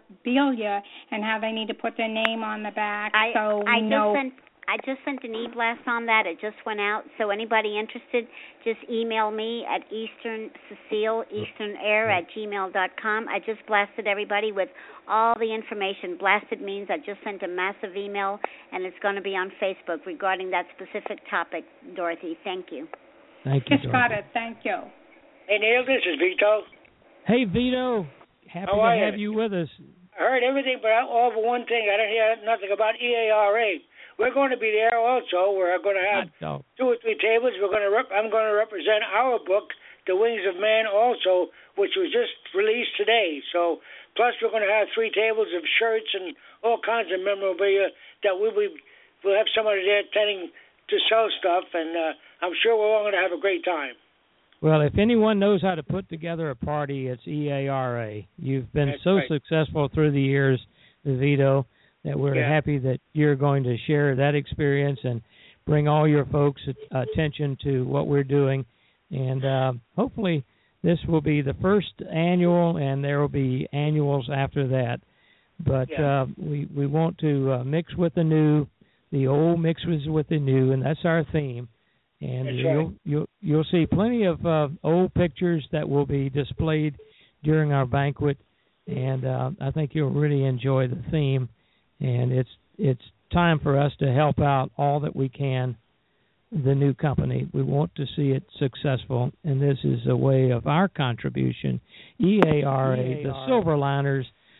and how they need to put their name on the back. I, so I we know. Just sent, I just sent an e-blast on that. It just went out. So anybody interested, just email me at Eastern Cecile, easternair at gmail dot com. I just blasted everybody with all the information. Blasted means I just sent a massive email, and it's going to be on Facebook regarding that specific topic, Dorothy. Thank you. Thank you, Just got it. Thank you. Hey, Neil, this is Vito. Hey, Vito. Happy How to are have you? you with us. I heard everything, but all but one thing. I didn't hear nothing about E A R A. We're going to be there also. We're going to have two or three tables. We're going to. Rep- I'm going to represent our book, The Wings of Man, also, which was just released today. So, plus we're going to have three tables of shirts and all kinds of memorabilia that we'll be. We'll have somebody there tending to sell stuff, and uh, I'm sure we're all going to have a great time. Well, if anyone knows how to put together a party, it's E A R A. You've been That's so right. successful through the years, Vito, that we're Yeah. happy that you're going to share that experience and bring all your folks' attention to what we're doing. And uh, hopefully this will be the first annual, and there will be annuals after that. But Yeah. uh, we, we want to uh, mix with the new, the old mixes with the new, and that's our theme. And That's you'll, right. you'll you'll see plenty of uh, old pictures that will be displayed during our banquet, and uh, I think you'll really enjoy the theme. And it's it's time for us to help out all that we can the new company. We want to see it successful, and this is a way of our contribution. E A R A, the Silverliners,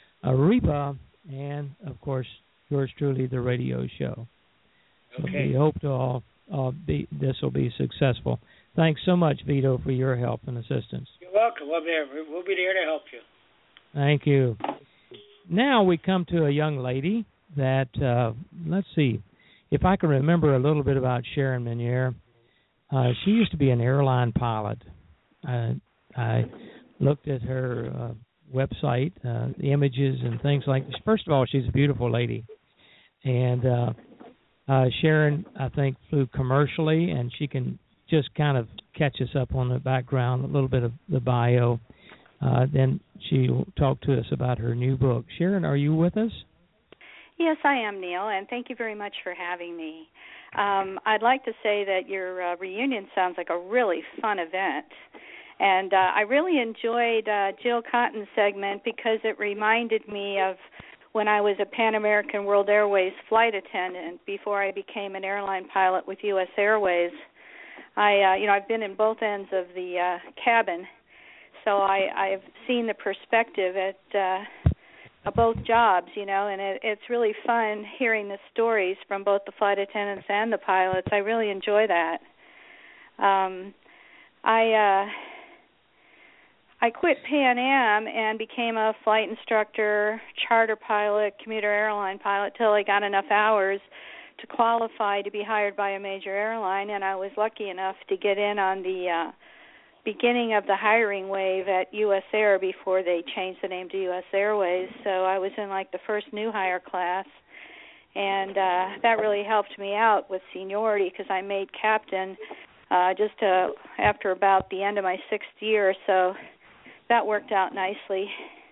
Arepa, and of course yours truly, the radio show. So Okay. we hope to all. Uh, be, this will be successful. Thanks so much, Vito, for your help and assistance. You're welcome. We'll be there. We'll be there to help you. Thank you. Now we come to a young lady that, uh, let's see, if I can remember a little bit about Sharon Menier. Uh, she used to be an airline pilot. Uh, I looked at her uh, website, uh, the images and things like this. First of all, she's a beautiful lady. And uh, Uh, Sharon, I think, flew commercially, and she can just kind of catch us up on the background, a little bit of the bio. Uh, then she will talk to us about her new book. Sharon, are you with us? Yes, I am, Neil, and thank you very much for having me. Um, I'd like to say that your uh, reunion sounds like a really fun event. And uh, I really enjoyed uh, Jill Cotton's segment because it reminded me of when I was a Pan American World Airways flight attendant before I became an airline pilot with U S Airways. I, uh, you know, I've been in both ends of the uh, cabin, so I, I've seen the perspective at uh, both jobs, you know, and it, it's really fun hearing the stories from both the flight attendants and the pilots. I really enjoy that. Um, I. Uh, I quit Pan Am and became a flight instructor, charter pilot, commuter airline pilot till I got enough hours to qualify to be hired by a major airline, and I was lucky enough to get in on the uh, beginning of the hiring wave at U S Air before they changed the name to U S Airways. So I was in like the first new hire class, and uh, that really helped me out with seniority because I made captain uh, just to, after about the end of my sixth year. So that worked out nicely.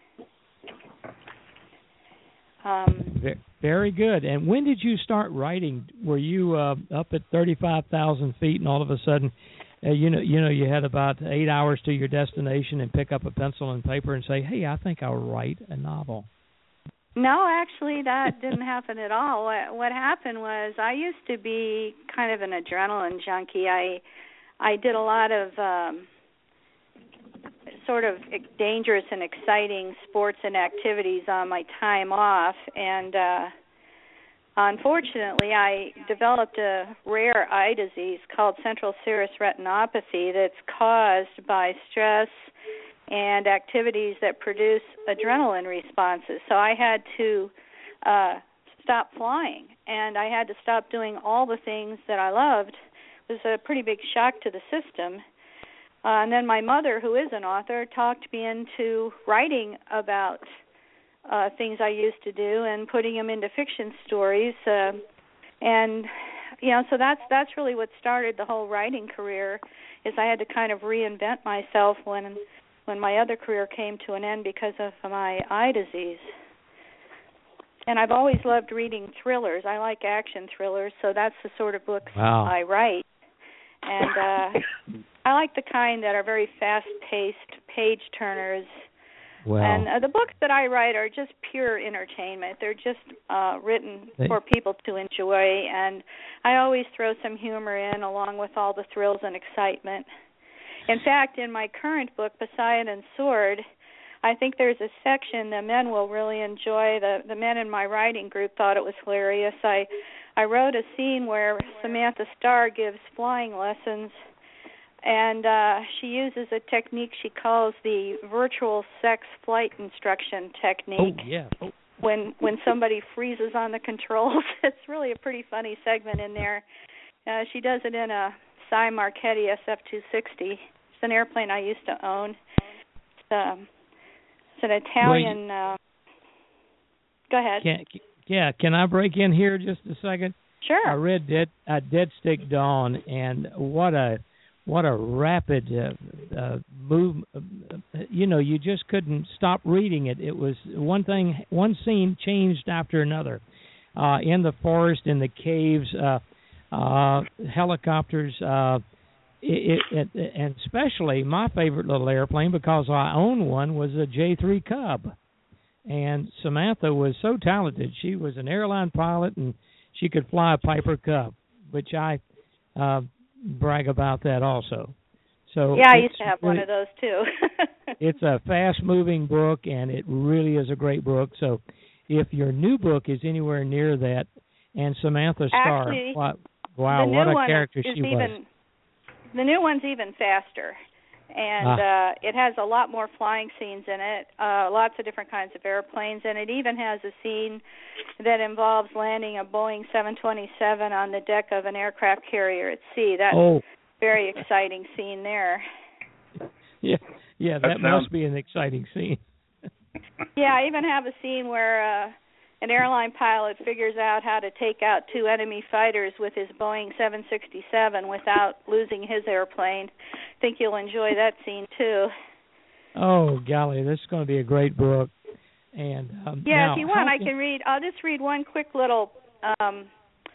Um, Very good. And when did you start writing? Were you uh, up at thirty-five thousand feet, and all of a sudden, uh, you know, you know, you had about eight hours to your destination, and pick up a pencil and paper and say, "Hey, I think I'll write a novel." No, actually, that didn't happen at all. What, what happened was I used to be kind of an adrenaline junkie. I I did a lot of um, sort of dangerous and exciting sports and activities on my time off, and uh, unfortunately I developed a rare eye disease called central serous retinopathy that's caused by stress and activities that produce adrenaline responses. So I had to uh, stop flying, and I had to stop doing all the things that I loved. It was a pretty big shock to the system. Uh, and then my mother, who is an author, talked me into writing about uh, things I used to do and putting them into fiction stories. Uh, and you know, so that's that's really what started the whole writing career. Is I had to kind of reinvent myself when when my other career came to an end because of my eye disease. And I've always loved reading thrillers. I like action thrillers, so that's the sort of books wow. I write. And uh, I like the kind that are very fast-paced, page-turners. Wow. And uh, the books that I write are just pure entertainment. They're just uh, written they... for people to enjoy, and I always throw some humor in along with all the thrills and excitement. In fact, in my current book, Poseidon's Sword, I think there's a section the men will really enjoy. The the men in my writing group thought it was hilarious. I I wrote a scene where Samantha Starr gives flying lessons, and uh, she uses a technique she calls the virtual sex flight instruction technique. Oh, yeah. Oh. When when somebody freezes on the controls, it's really a pretty funny segment in there. Uh, she does it in a Cy Marchetti S F two sixty. It's an airplane I used to own. It's, um, it's an Italian. Uh, go ahead. Can, yeah, can I break in here just a second? Sure. I read Dead, uh, Dead Stick Dawn, and what a what a rapid uh, uh, move. Uh, you know, you just couldn't stop reading it. It was one thing, one scene changed after another. Uh, in the forest, in the caves, uh, uh, helicopters, uh, it, it, it, and especially my favorite little airplane, because I own one, was a J three Cub. And Samantha was so talented. She was an airline pilot, and she could fly a Piper Cub, which I uh, brag about that also. So yeah, I used to have really, one of those too. It's a fast-moving book, and it really is a great book. So if your new book is anywhere near that, and Samantha Starr, Actually, wow, wow what a character she even, was. The new one's even faster. And ah. uh, it has a lot more flying scenes in it, uh, lots of different kinds of airplanes, and it even has a scene that involves landing a Boeing seven twenty-seven on the deck of an aircraft carrier at sea. That's oh. a very exciting scene there. Yeah, yeah, that, that sounds... must be an exciting scene. Yeah, I even have a scene where uh, an airline pilot figures out how to take out two enemy fighters with his Boeing seven sixty-seven without losing his airplane. I think you'll enjoy that scene too. Oh, golly, this is going to be a great book. And um, yeah, now, if you want, can... I can read. I'll just read one quick little um,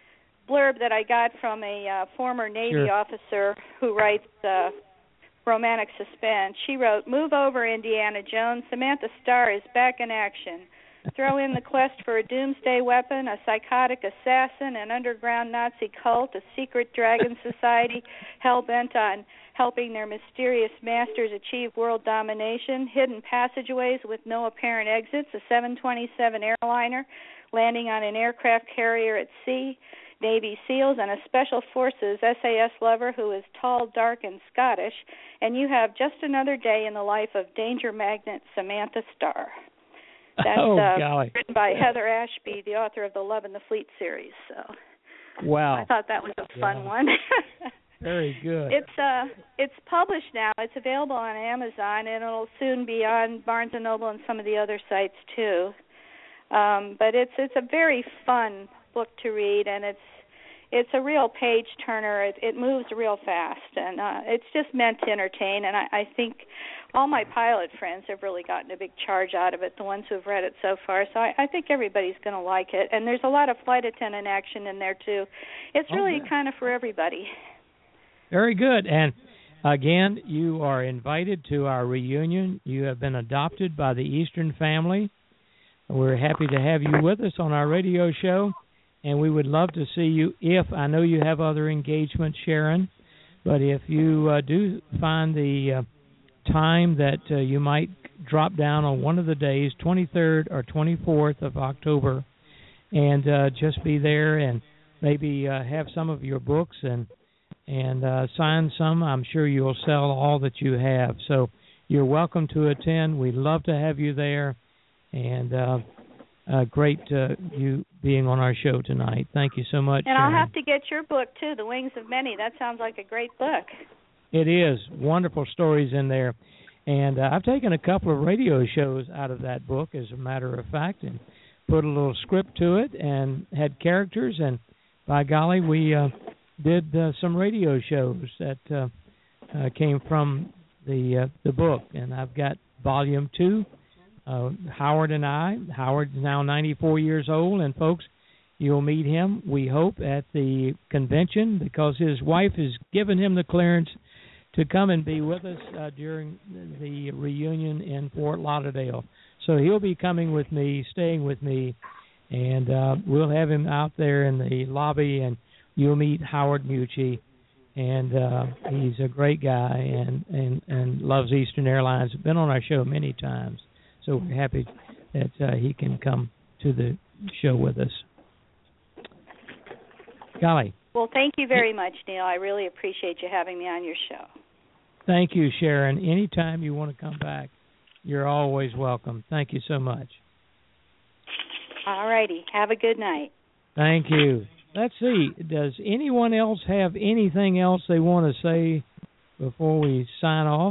blurb that I got from a uh, former Navy sure. officer who writes uh, romantic suspense. She wrote, "Move over, Indiana Jones. Samantha Starr is back in action. Throw in the quest for a doomsday weapon, a psychotic assassin, an underground Nazi cult, a secret dragon society hell-bent on helping their mysterious masters achieve world domination, hidden passageways with no apparent exits, a seven twenty-seven airliner landing on an aircraft carrier at sea, Navy SEALs, and a Special Forces S A S lover who is tall, dark, and Scottish, and you have just another day in the life of danger magnet Samantha Starr." That's oh, uh, golly. written by Heather Ashby, the author of the Love and the Fleet series. So wow. I thought that was a fun yeah. one. Very good. It's uh, it's published now. It's available on Amazon, and it'll soon be on Barnes and Noble and some of the other sites too. Um, but it's it's a very fun book to read, and it's it's a real page turner. It, it moves real fast, and uh, it's just meant to entertain. And I, I think all my pilot friends have really gotten a big charge out of it, the ones who have read it so far. So I, I think everybody's going to like it. And there's a lot of flight attendant action in there, too. It's really okay. kind of for everybody. Very good. And, again, you are invited to our reunion. You have been adopted by the Eastern family. We're happy to have you with us on our radio show. And we would love to see you if, I know you have other engagements, Sharon, but if you uh, do find the uh, time that uh, you might drop down on one of the days, twenty-third or twenty-fourth of October, and uh, just be there and maybe uh, have some of your books and and uh, sign some, I'm sure you'll sell all that you have. So you're welcome to attend. We'd love to have you there, and uh, uh, great uh, you being on our show tonight. Thank you so much. And Sharon. I'll have to get your book, too, The Wings of Many. That sounds like a great book. It is. Wonderful stories in there. And uh, I've taken a couple of radio shows out of that book, as a matter of fact, and put a little script to it and had characters. And by golly, we uh, did uh, some radio shows that uh, uh, came from the uh, the book. And I've got volume two, uh, Howard and I. Howard's now ninety-four years old, and folks, you'll meet him, we hope, at the convention, because his wife has given him the clearance to come and be with us uh, during the reunion in Fort Lauderdale. So he'll be coming with me, staying with me, and uh, we'll have him out there in the lobby, and you'll meet Howard Mucci. And uh, he's a great guy and, and, and loves Eastern Airlines. Been on our show many times, so we're happy that uh, he can come to the show with us. Golly. Well, thank you very much, Neil. I really appreciate you having me on your show. Thank you, Sharon. Anytime you want to come back, you're always welcome. Thank you so much. All righty. Have a good night. Thank you. Let's see. Does anyone else have anything else they want to say before we sign off?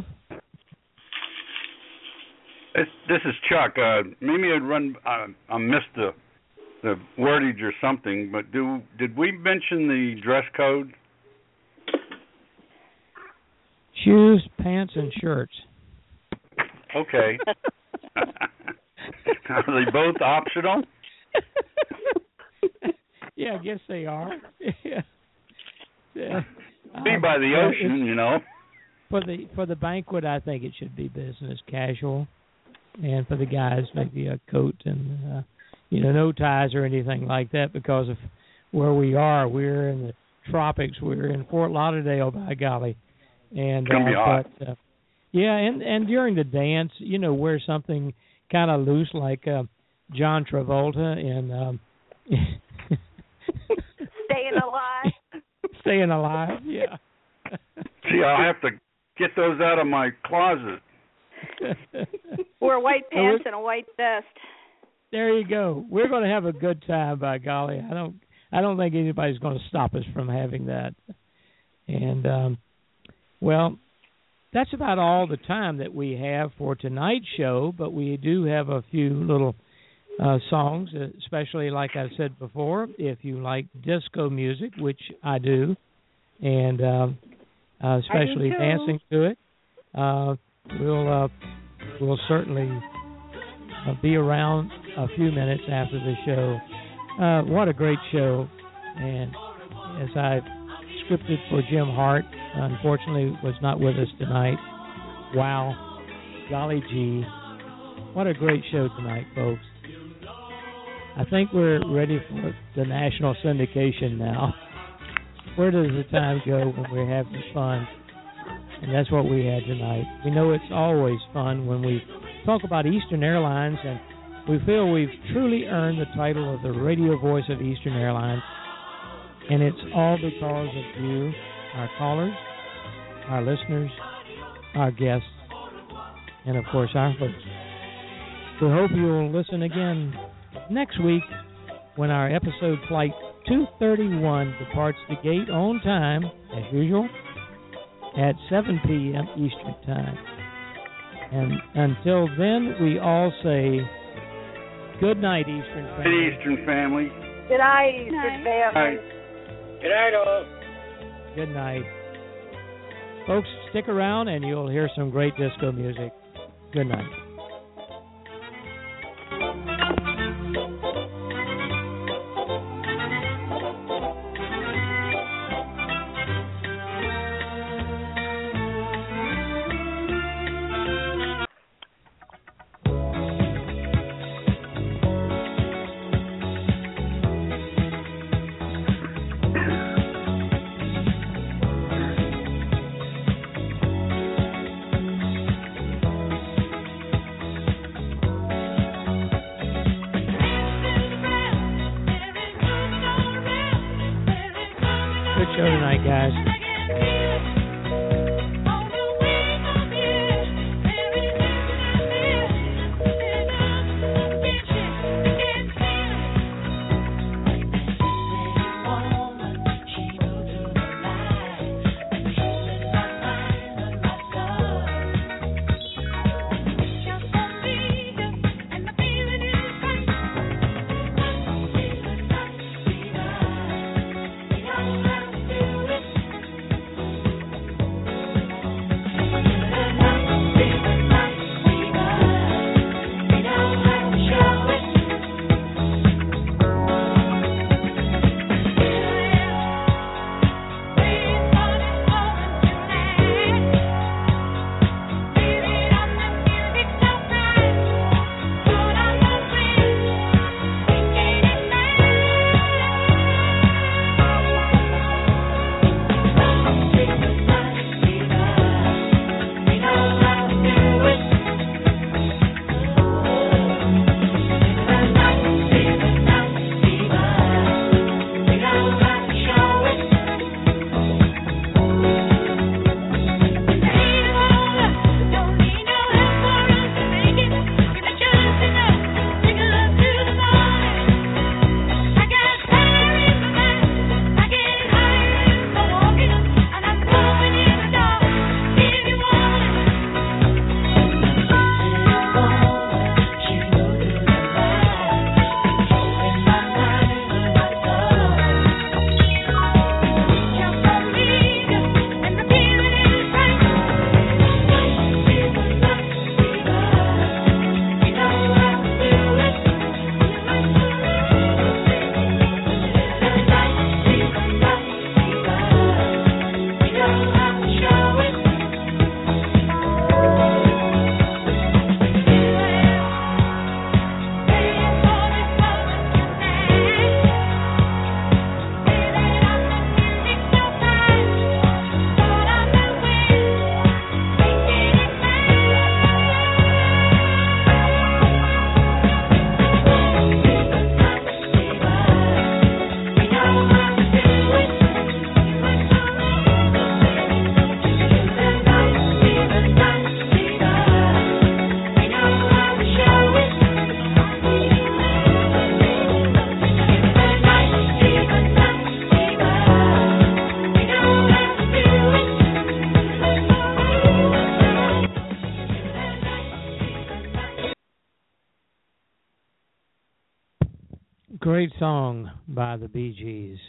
This, this is Chuck. Uh, maybe I'd run. Uh, I missed the the wordage or something, but do did we mention the dress code? Shoes, pants, and shirts. Okay. Are they both optional? Yeah, I guess they are. Yeah. Yeah. Be Um, by the uh, ocean, you know. For the for the banquet, I think it should be business casual, and for the guys, maybe a coat and uh, you know, no ties or anything like that, because of where we are. We're in the tropics. We're in Fort Lauderdale, by golly, and it's gonna be uh, hot. but uh, yeah, and and during the dance, you know, wear something kind of loose, like uh, John Travolta in. Um, Staying alive. Staying alive, yeah. See, I'll have to get those out of my closet. Wear white pants and a white vest. There you go. We're going to have a good time, by golly. I don't I don't think anybody's going to stop us from having that. And um, well, that's about all the time that we have for tonight's show, but we do have a few little uh, songs, especially like I said before, if you like disco music, which I do, and um, uh, especially dancing to it, uh, we'll uh, we'll certainly uh, be around a few minutes after the show. Uh, what a great show! And as I scripted for Jim Hart, unfortunately was not with us tonight. Wow, golly gee, what a great show tonight, folks. I think we're ready for the national syndication now. Where does the time go when we're having fun? And that's what we had tonight. We know it's always fun when we talk about Eastern Airlines, and we feel we've truly earned the title of the radio voice of Eastern Airlines. And it's all because of you, our callers, our listeners, our guests, and of course our hosts. We hope you will listen again next week when our episode Flight two thirty-one departs the gate on time, as usual, at seven p.m. Eastern Time. And until then, we all say good night, Eastern family. Good Eastern family. Good night, Eastern family. Good night, all. Good night. Folks, stick around and you'll hear some great disco music. Good night. Great song by the Bee Gees.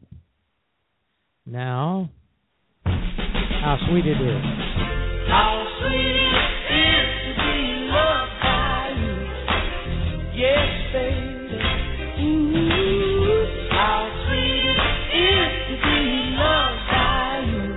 Now, how sweet it is. How sweet it is to be loved by you. Yes, baby. Ooh, how sweet it is to be loved by you.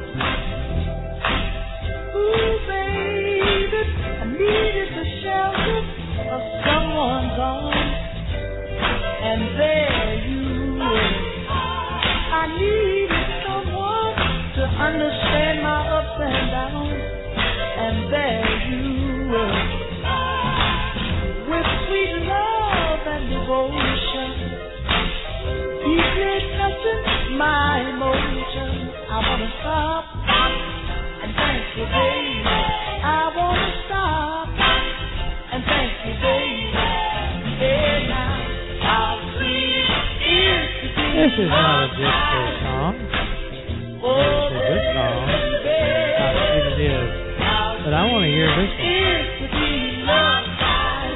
Ooh, baby, I needed the shelter of someone's arms, and there you were. I needed someone to understand my ups and downs, and there you were. With sweet love and devotion, deeply touching my emotions. I wanna stop and thank you, baby. I wanna stop and thank you, baby. Yeah, now, how sweet it is to be This is not a disco song. oh, It's a good song. How sweet it is. But I want to hear this one. is to be loved by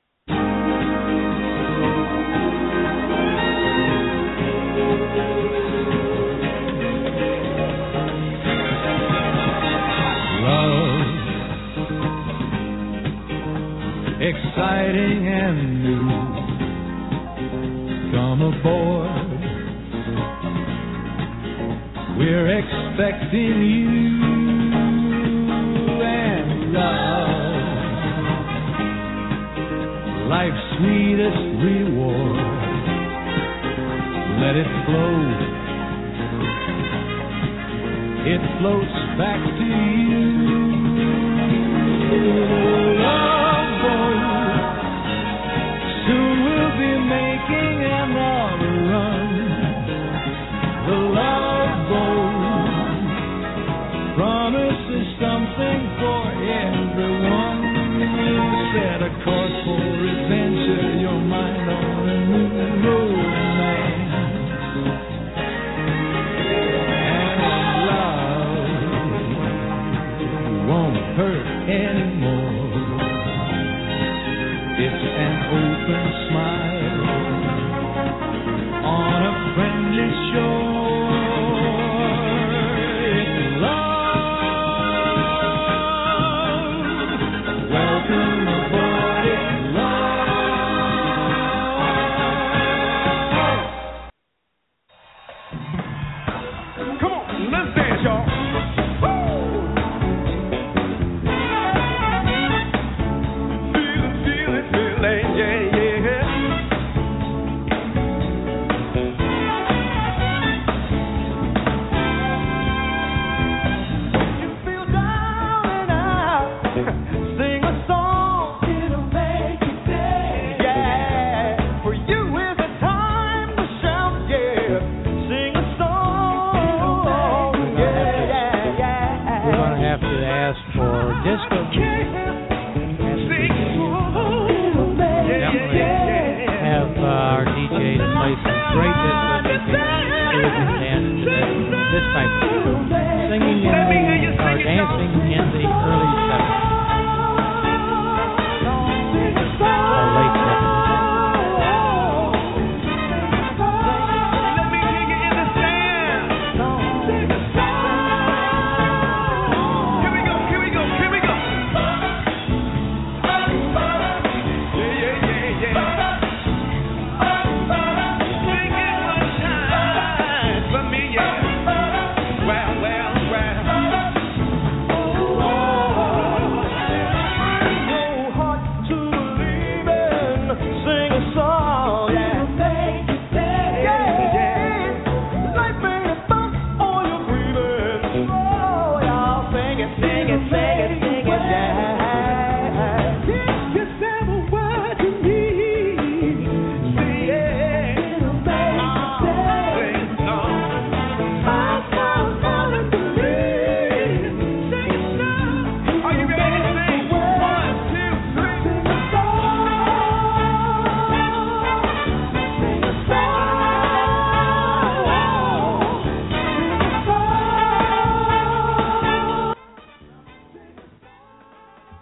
Love, exciting and new. Come aboard, we're expecting you. And love, life's sweetest reward. Let it flow, it floats back to you. Love boat, soon we'll be making another run. The love boat promises something for everyone. Set a course for adventure, your mind on a new romance. And love won't hurt anymore. It's an open smile on a friendly shore. It's love. Welcome aboard. It's love. Come on, let's dance, y'all. Feel it, feel it, feel it, yeah, yeah. You feel down and out, sing a song, it'll make you dance. Yeah, for you is a time to shout, yeah. Sing a song, yeah, yeah, yeah. We're going to have to ask for disco. Definitely have uh, our D J to play some great disco music so we can dance to this, this type of singing in the, or dancing in the early seventies. Or late seventies.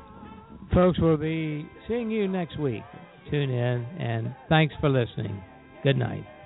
Folks, we'll be seeing you next week. Tune in, and thanks for listening. Good night.